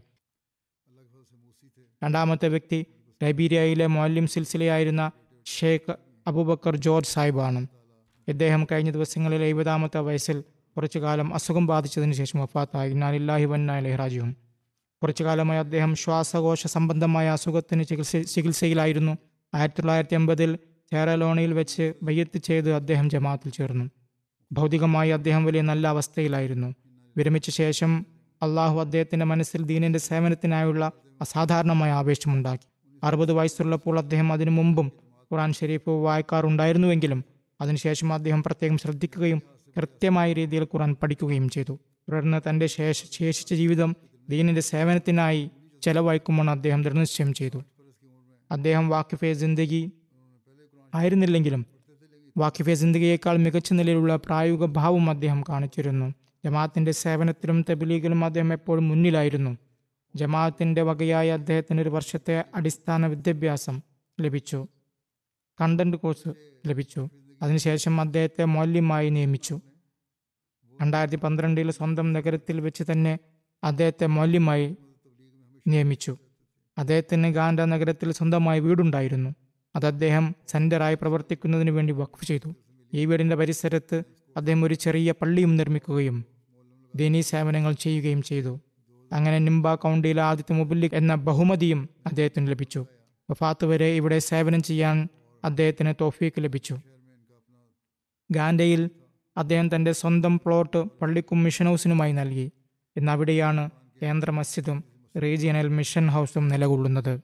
രണ്ടാമത്തെ വ്യക്തി ലൈബീരിയയിലെ മുഅല്ലിം സിൽസിലയായിരുന്ന ഷെയ്ഖ് അബൂബക്കർ ജോർജ് സാഹിബാണ്. ഇദ്ദേഹം കഴിഞ്ഞ ദിവസങ്ങളിൽ എഴുപതാമത്തെ വയസ്സിൽ കുറച്ചു കാലം അസുഖം ബാധിച്ചതിന് ശേഷം വഫാത്തായി. ഇന്നാ ലില്ലാഹി വ ഇന്നാ ഇലൈഹി റാജിഊൻ. കുറച്ചു കാലമായി അദ്ദേഹം ശ്വാസകോശ സംബന്ധമായ അസുഖത്തിന് ചികിത്സ ചികിത്സയിലായിരുന്നു. ആയിരത്തി തൊള്ളായിരത്തി എൺപതിൽ സെയറലോണിൽ വെച്ച് ബയ്യത്ത് ചെയ്ത് അദ്ദേഹം ജമാഅത്തിൽ ചേർന്നു. ഭൗതികമായി അദ്ദേഹം വലിയ നല്ല അവസ്ഥയിലായിരുന്നു. വിരമിച്ച ശേഷം അള്ളാഹു അദ്ദേഹത്തിന്റെ മനസ്സിൽ ദീനിന്റെ സേവനത്തിനായുള്ള അസാധാരണമായ ആവേശമുണ്ടാക്കി. അറുപത് വയസ്സുള്ളപ്പോൾ അദ്ദേഹം അതിനു മുമ്പും ഖുർആൻ ഷരീഫ് വായിക്കാറുണ്ടായിരുന്നുവെങ്കിലും അതിനുശേഷം അദ്ദേഹം പ്രത്യേകം ശ്രദ്ധിക്കുകയും കൃത്യമായ രീതിയിൽ ഖുർആൻ പഠിക്കുകയും ചെയ്തു. തുടർന്ന് തന്റെ ശേഷ ശേഷിച്ച ജീവിതം ദീനിന്റെ സേവനത്തിനായി ചെലവഴിക്കുമെന്ന് അദ്ദേഹം ദൃഢനിശ്ചയം ചെയ്തു. അദ്ദേഹം വാക്കിഫെ ജിന്ദഗി ആയിരുന്നില്ലെങ്കിലും വാക്കിഫെ ജിന്ദഗിയേക്കാൾ മികച്ച നിലയിലുള്ള പ്രായോഗിക ഭാവം അദ്ദേഹം കാണിച്ചിരുന്നു. ജമാഅത്തിന്റെ സേവനത്തിലും തബ്ലീഗിലും അദ്ദേഹം എപ്പോഴും മുന്നിലായിരുന്നു. ജമാഅത്തിന്റെ വകയായി അദ്ദേഹത്തിന് ഒരു വർഷത്തെ അടിസ്ഥാന വിദ്യാഭ്യാസം ലഭിച്ചു, കണ്ടന്റ് കോഴ്സ് ലഭിച്ചു. അതിനുശേഷം അദ്ദേഹത്തെ മൗല്യമായി നിയമിച്ചു. രണ്ടായിരത്തി പന്ത്രണ്ടിൽ സ്വന്തം നഗരത്തിൽ വെച്ച് തന്നെ അദ്ദേഹത്തെ മൗല്യമായി നിയമിച്ചു. അദ്ദേഹത്തിന് ഗാൻഡ നഗരത്തിൽ സ്വന്തമായി വീടുണ്ടായിരുന്നു. അത് അദ്ദേഹം സെന്ററായി പ്രവർത്തിക്കുന്നതിന് വേണ്ടി വഖഫ് ചെയ്തു. ഈ വീടിന്റെ പരിസരത്ത് അദ്ദേഹം ഒരു ചെറിയ പള്ളിയും നിർമ്മിക്കുകയും ദീനീ സേവനങ്ങൾ ചെയ്യുകയും ചെയ്തു. അങ്ങനെ നിംബ കൗണ്ടിയിലെ ആദ്യത്തെ മുബല്ലിഗ് എന്ന ബഹുമതിയും അദ്ദേഹത്തിന് ലഭിച്ചു. വഫാത്ത് വരെ ഇവിടെ സേവനം ചെയ്യാൻ അദ്ദേഹത്തിന് തൗഫീക്ക് ലഭിച്ചു. ഗാൻഡയിൽ അദ്ദേഹം തന്റെ സ്വന്തം പ്ലോട്ട് പള്ളിക്കും മിഷൻ ഹൗസിനുമായി നൽകി. ഇന്ന് അവിടെയാണ് കേന്ദ്ര മസ്ജിദും റീജിയണൽ മിഷൻ ഹൗസും നിലകൊള്ളുന്നത്.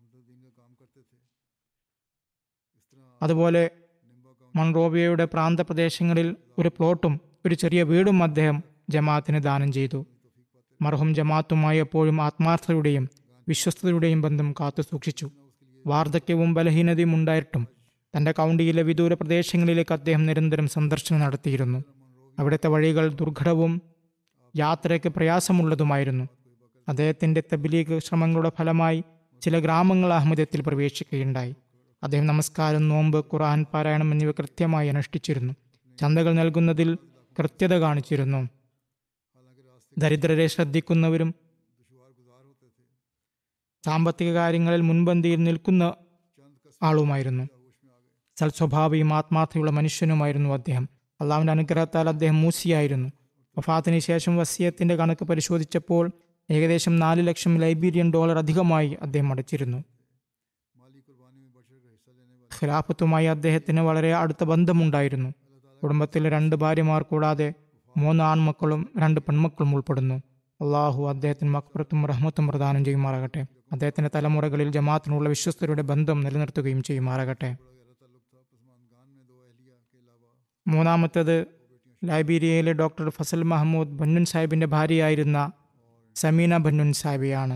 അതുപോലെ മൺറോവിയയുടെ പ്രാന്തപ്രദേശങ്ങളിൽ ഒരു പ്ലോട്ടും ഒരു ചെറിയ വീടും അദ്ദേഹം ജമാഅത്തിന് ദാനം ചെയ്തു. മർഹൂം ജമാഅത്തുമായി എപ്പോഴും ആത്മാർത്ഥതയുടെയും വിശ്വസ്തയുടെയും ബന്ധം കാത്തു സൂക്ഷിച്ചു. വാർദ്ധക്യവും ബലഹീനതയും ഉണ്ടായിട്ടും തന്റെ കൗണ്ടിയിലെ വിദൂര പ്രദേശങ്ങളിലേക്ക് അദ്ദേഹം നിരന്തരം സന്ദർശനം നടത്തിയിരുന്നു. അവിടുത്തെ വഴികൾ ദുർഘടവും യാത്രയ്ക്ക് പ്രയാസമുള്ളതുമായിരുന്നു. അദ്ദേഹത്തിന്റെ തബ്ലീഗ് ശ്രമങ്ങളുടെ ഫലമായി ചില ഗ്രാമങ്ങൾ അഹമ്മദത്തിൽ പ്രവേശിക്കുകയുണ്ടായി. അദ്ദേഹം നമസ്കാരം, നോമ്പ്, ഖുർആൻ പാരായണം എന്നിവ കൃത്യമായി അനുഷ്ഠിച്ചിരുന്നു. ചന്തകൾ നൽകുന്നതിൽ കൃത്യത കാണിച്ചിരുന്നു. ദരിദ്രരെ ശ്രദ്ധിക്കുന്നവരും സാമ്പത്തിക കാര്യങ്ങളിൽ മുൻപന്തിയിൽ നിൽക്കുന്ന ആളുമായിരുന്നു. സൽസ്വഭാവിയും ആത്മാർത്ഥയുള്ള മനുഷ്യനുമായിരുന്നു അദ്ദേഹം. അള്ളാഹുവിന്റെ അനുഗ്രഹത്താൽ അദ്ദേഹം മൂസിയായിരുന്നു. വഫാത്തിന് ശേഷം വസിയത്തിന്റെ കണക്ക് പരിശോധിച്ചപ്പോൾ ഏകദേശം നാല് ലക്ഷം ലൈബീരിയൻ ഡോളർ അധികമായി അദ്ദേഹം അടച്ചിരുന്നു. ഖിലാഫത്തുമായി അദ്ദേഹത്തിന് വളരെ അടുത്ത ബന്ധമുണ്ടായിരുന്നു. കുടുംബത്തിലെ രണ്ട് ഭാര്യമാർ കൂടാതെ മൂന്ന് ആൺമക്കളും രണ്ട് പെൺമക്കളും ഉൾപ്പെടുന്നു. അള്ളാഹു അദ്ദേഹത്തിന് മഖ്ഫിറത്തും റഹ്മത്തും പ്രദാനം ചെയ്യുമാറാകട്ടെ. അദ്ദേഹത്തിന്റെ തലമുറകളിൽ ജമാഅത്തിനുള്ള വിശ്വസ്തരുടെ ബന്ധം നിലനിർത്തുകയും ചെയ്യുമാറാകട്ടെ. മൂന്നാമത്തേത് ലൈബീരിയയിലെ ഡോക്ടർ ഫസൽ മഹമ്മൂദ് ബന്നുൻ സാഹിബിന്റെ ഭാര്യയായിരുന്ന സമീന ബന്നുൻ സാഹിബിയാണ്.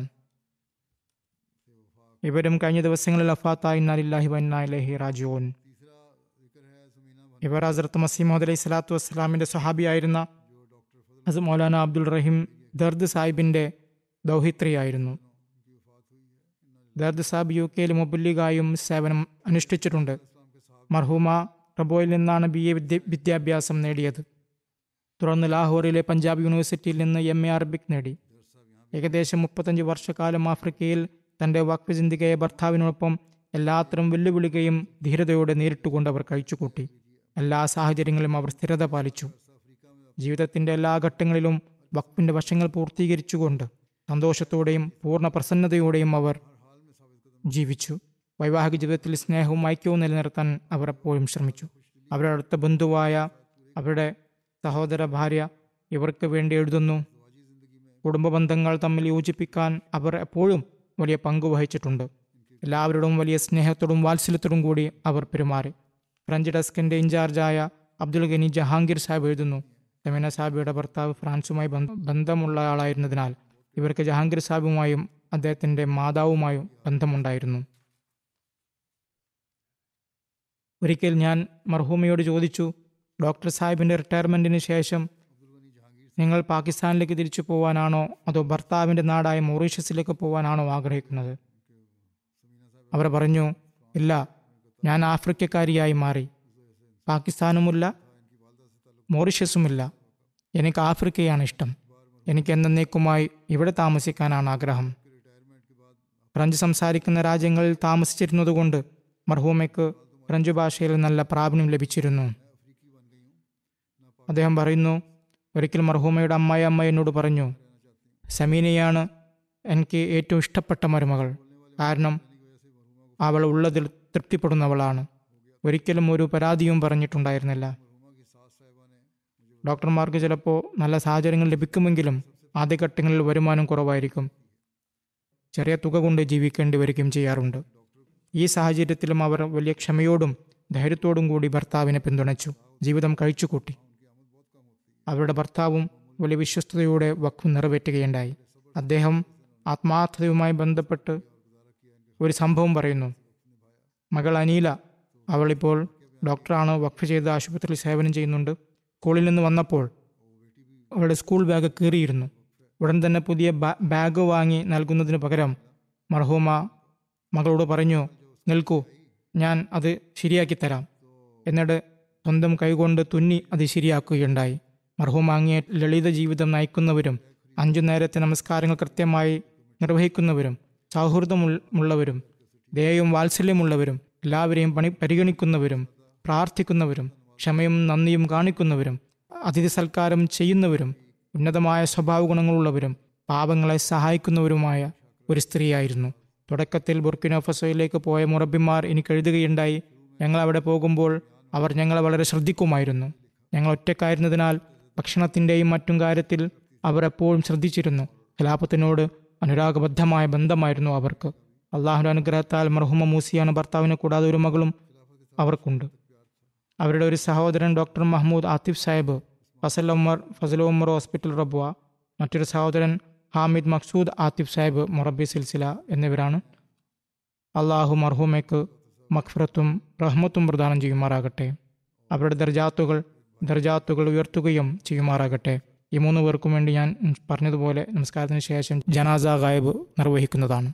ഇവരും കഴിഞ്ഞ ദിവസങ്ങളിൽ വഫാത്തായി. ഇന്നാ ലില്ലാഹി വ ഇന്നാ ഇലൈഹി റാജിഊൻ. ഇവർ ഹസ്രത്ത് മസീഹ് മൗഊദ് അലൈഹി സ്വലാത്തു വസ്സലാമിന്റെ സ്വഹാബിയായിരുന്ന ഹസ്രത്ത് മൗലാന അബ്ദുൽ റഹീം ദർദ് സാഹിബിന്റെ ദൗഹിത്രിയായിരുന്നു. ദർദ് സാഹിബ് യു കെയിൽ മുബല്ലിഗായും സേവനം അനുഷ്ഠിച്ചിട്ടുണ്ട്. മർഹൂമ റബോയിൽ നിന്നാണ് ബി എ വിദ്യ വിദ്യാഭ്യാസം നേടിയത്. തുടർന്ന് ലാഹോറിലെ പഞ്ചാബ് യൂണിവേഴ്സിറ്റിയിൽ നിന്ന് എം എ അറബിക് നേടി. ഏകദേശം മുപ്പത്തഞ്ച് വർഷക്കാലം ആഫ്രിക്കയിൽ തൻ്റെ വഖഫ് ജിന്ദഗിയെ ഭർത്താവിനോടൊപ്പം എല്ലാത്തരം വെല്ലുവിളികയും ധീരതയോടെ നേരിട്ടുകൊണ്ട് അവർ കഴിച്ചുകൂട്ടി. എല്ലാ സാഹചര്യങ്ങളിലും അവർ സ്ഥിരത പാലിച്ചു. ജീവിതത്തിൻ്റെ എല്ലാ ഘട്ടങ്ങളിലും വഖഫിൻ്റെ വശങ്ങൾ പൂർത്തീകരിച്ചുകൊണ്ട് സന്തോഷത്തോടെയും പൂർണ്ണ പ്രസന്നതയോടെയും അവർ ജീവിച്ചു. വൈവാഹിക ജീവിതത്തിൽ സ്നേഹവും ഐക്യവും നിലനിർത്താൻ അവർ എപ്പോഴും ശ്രമിച്ചു. അവരുടെ അടുത്ത ബന്ധുവായ അവരുടെ സഹോദര ഭാര്യ ഇവർക്ക് വേണ്ടി എഴുതുന്നു, കുടുംബ ബന്ധങ്ങൾ തമ്മിൽ യോജിപ്പിക്കാൻ അവർ എപ്പോഴും വലിയ പങ്ക് വഹിച്ചിട്ടുണ്ട്. എല്ലാവരോടും വലിയ സ്നേഹത്തോടും വാത്സല്യത്തോടും കൂടി അവർ പെരുമാറി. ഫ്രഞ്ച് ഡെസ്കിന്റെ ഇൻചാർജായ അബ്ദുൽ ഗനി ജഹാംഗീർ സാഹിബ് എഴുതുന്നു, സമീന സാഹിബിയുടെ ഭർത്താവ് ഫ്രാൻസുമായി ബന്ധമുള്ള ആളായിരുന്നതിനാൽ ഇവർക്ക് ജഹാംഗീർ സാഹിബുമായും അദ്ദേഹത്തിന്റെ മാതാവുമായും ബന്ധമുണ്ടായിരുന്നു. ഒരിക്കൽ ഞാൻ മർഹൂമയോട് ചോദിച്ചു, ഡോക്ടർ സാഹിബിന്റെ റിട്ടയർമെന്റിന് ശേഷം നിങ്ങൾ പാകിസ്ഥാനിലേക്ക് തിരിച്ചു പോവാനാണോ അതോ ഭർത്താവിന്റെ നാടായ മൗറീഷ്യസിലേക്ക് പോവാനാണോ ആഗ്രഹിക്കുന്നത്? അവർ പറഞ്ഞു, ഇല്ല, ഞാൻ ആഫ്രിക്കക്കാരിയായി മാറി. പാകിസ്ഥാനുമില്ല, മൗറീഷ്യസുമില്ല. എനിക്ക് ആഫ്രിക്കയാണ് ഇഷ്ടം. എനിക്ക് എന്നേക്കുമായി ഇവിടെ താമസിക്കാനാണ് ആഗ്രഹം. ഫ്രഞ്ച് സംസാരിക്കുന്ന രാജ്യങ്ങളിൽ താമസിച്ചിരുന്നതുകൊണ്ട് മർഹൂമയ്ക്ക് ഫ്രഞ്ച് ഭാഷയിൽ നല്ല പ്രാവീണ്യം ലഭിച്ചിരുന്നു. അദ്ദേഹം പറയുന്നു, ഒരിക്കൽ മർഹൂമയുടെ അമ്മായി അമ്മ എന്നോട് പറഞ്ഞു, സമീനയാണ് എനിക്ക് ഏറ്റവും ഇഷ്ടപ്പെട്ട മരുമകൾ. കാരണം അവൾ ഉള്ളതിൽ തൃപ്തിപ്പെടുന്നവളാണ്. ഒരിക്കലും ഒരു പരാതിയും പറഞ്ഞിട്ടുണ്ടായിരുന്നില്ല. ഡോക്ടർമാർക്ക് ചിലപ്പോൾ നല്ല സാഹചര്യങ്ങൾ ലഭിക്കുമെങ്കിലും ആദ്യഘട്ടങ്ങളിൽ വരുമാനം കുറവായിരിക്കും. ചെറിയ തുക കൊണ്ട് ജീവിക്കേണ്ടി വരികയും ചെയ്യാറുണ്ട്. ഈ സാഹചര്യത്തിലും അവർ വലിയ ക്ഷമയോടും ധൈര്യത്തോടും കൂടി ഭർത്താവിനെ പിന്തുണച്ചു ജീവിതം കഴിച്ചുകൂട്ടി. അവരുടെ ഭർത്താവും വലിയ വിശ്വസ്തയോടെ വഖഫ് നിറവേറ്റുകയുണ്ടായി. അദ്ദേഹം ആത്മാർത്ഥതയുമായി ബന്ധപ്പെട്ട് ഒരു സംഭവം പറയുന്നു. മകൾ അനീല, അവളിപ്പോൾ ഡോക്ടറാണ്, വഖഫ് ചെയ്ത ആശുപത്രിയിൽ സേവനം ചെയ്യുന്നുണ്ട്. സ്കൂളിൽ നിന്ന് വന്നപ്പോൾ അവളുടെ സ്കൂൾ ബാഗ് കീറിയിരുന്നു. ഉടൻ തന്നെ പുതിയ ബാഗ് വാങ്ങി നൽകുന്നതിന് പകരം മർഹൂമ മകളോട് പറഞ്ഞു, നിൽക്കൂ, ഞാൻ അത് ശരിയാക്കി തരാം. എന്നിട്ട് സ്വന്തം കൈകൊണ്ട് തുന്നി അത് ശരിയാക്കുകയുണ്ടായി. മർഹൂമ അങ്ങേ ലളിത ജീവിതം നയിക്കുന്നവരും അഞ്ചു നേരത്തെ നമസ്കാരങ്ങൾ കൃത്യമായി നിർവഹിക്കുന്നവരും സൗഹൃദമുള്ളവരും ദയയും വാത്സല്യമുള്ളവരും എല്ലാവരെയും പണി പരിഗണിക്കുന്നവരും പ്രാർത്ഥിക്കുന്നവരും ക്ഷമയും നന്ദിയും കാണിക്കുന്നവരും അതിഥി സൽക്കാരം ചെയ്യുന്നവരും ഉന്നതമായ സ്വഭാവ ഗുണങ്ങളുള്ളവരും പാപങ്ങളെ സഹായിക്കുന്നവരുമായ ഒരു സ്ത്രീയായിരുന്നു. തുടക്കത്തിൽ ബുർക്കിന ഫസോയിലേക്ക് പോയ മുറബിമാർ എനിക്ക് എഴുതുകയുണ്ടായി, ഞങ്ങൾ അവിടെ പോകുമ്പോൾ അവർ ഞങ്ങളെ വളരെ ശ്രദ്ധിക്കുമായിരുന്നു. ഞങ്ങൾ ഒറ്റക്കായിരുന്നതിനാൽ ഭക്ഷണത്തിൻ്റെയും മറ്റും കാര്യത്തിൽ അവർ എപ്പോഴും ശ്രദ്ധിച്ചിരുന്നു. ഖിലാഫത്തിനോട് അനുരാഗബദ്ധമായ ബന്ധമായിരുന്നു അവർക്ക്. അള്ളാഹുവിൻ്റെ അനുഗ്രഹത്താൽ മർഹൂമ മൂസിയാണ് ഭർത്താവിനെ കൂടാതെ ഒരു മകളും അവർക്കുണ്ട്. അവരുടെ ഒരു സഹോദരൻ doctor Mahmood Atif Sahib Fazal Umar Fazal Umar hospital Rabwah, മറ്റൊരു സഹോദരൻ ഹാമിദ് മഖ്സൂദ് ആത്തിഫ് സാഹിബ് മൊറബി സിൽസില എന്നിവരാണ്. അള്ളാഹു മർഹൂമയ്ക്ക് മഖ്ഫിറത്തും റഹ്മത്തും പ്രദാനം ചെയ്യുമാറാകട്ടെ. അവരുടെ ദർജാത്തുകൾ ദർജാത്തുകൾ ഉയർത്തുകയും ചെയ്യുമാറാകട്ടെ. ഈ മൂന്ന് പേർക്കും വേണ്ടി ഞാൻ പറഞ്ഞതുപോലെ നമസ്കാരത്തിന് ശേഷം ജനാസ ഗായബ് നിർവഹിക്കുന്നതാണ്.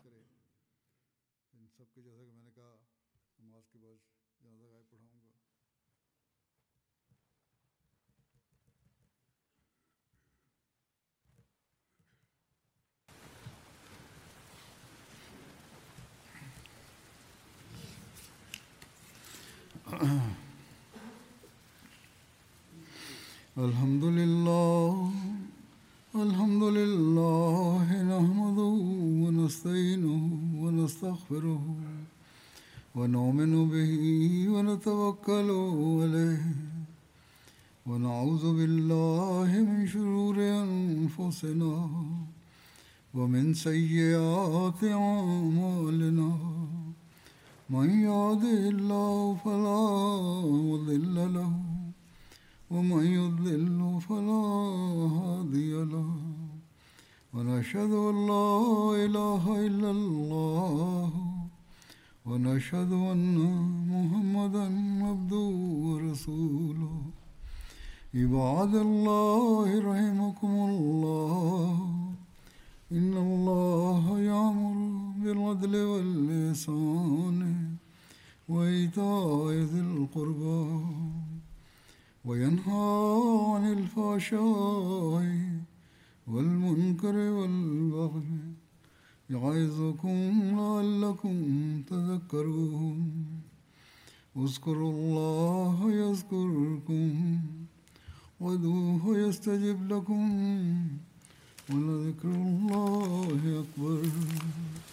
الحمد لله الحمد لله نحمده ونستعينه ونستغفره ونؤمن به ونتوكل عليه ونعوذ بالله من شرور أنفسنا ومن سيئات أعمالنا من يهده الله فلا مضل له ومن يضلل فلا هادي له ونشهد أن لا إله إلا الله ونشهد أن محمدا عبده ورسوله عباد الله رحمكم الله إن الله يأمر بالعدل والإحسان وإيتاء ذي القربى وينهى عن الفحشاء والمنكر والبغي يعظكم لعلكم تذكرون اذكروا الله يذكركم وادعوه يستجب لكم ولذكر الله أكبر.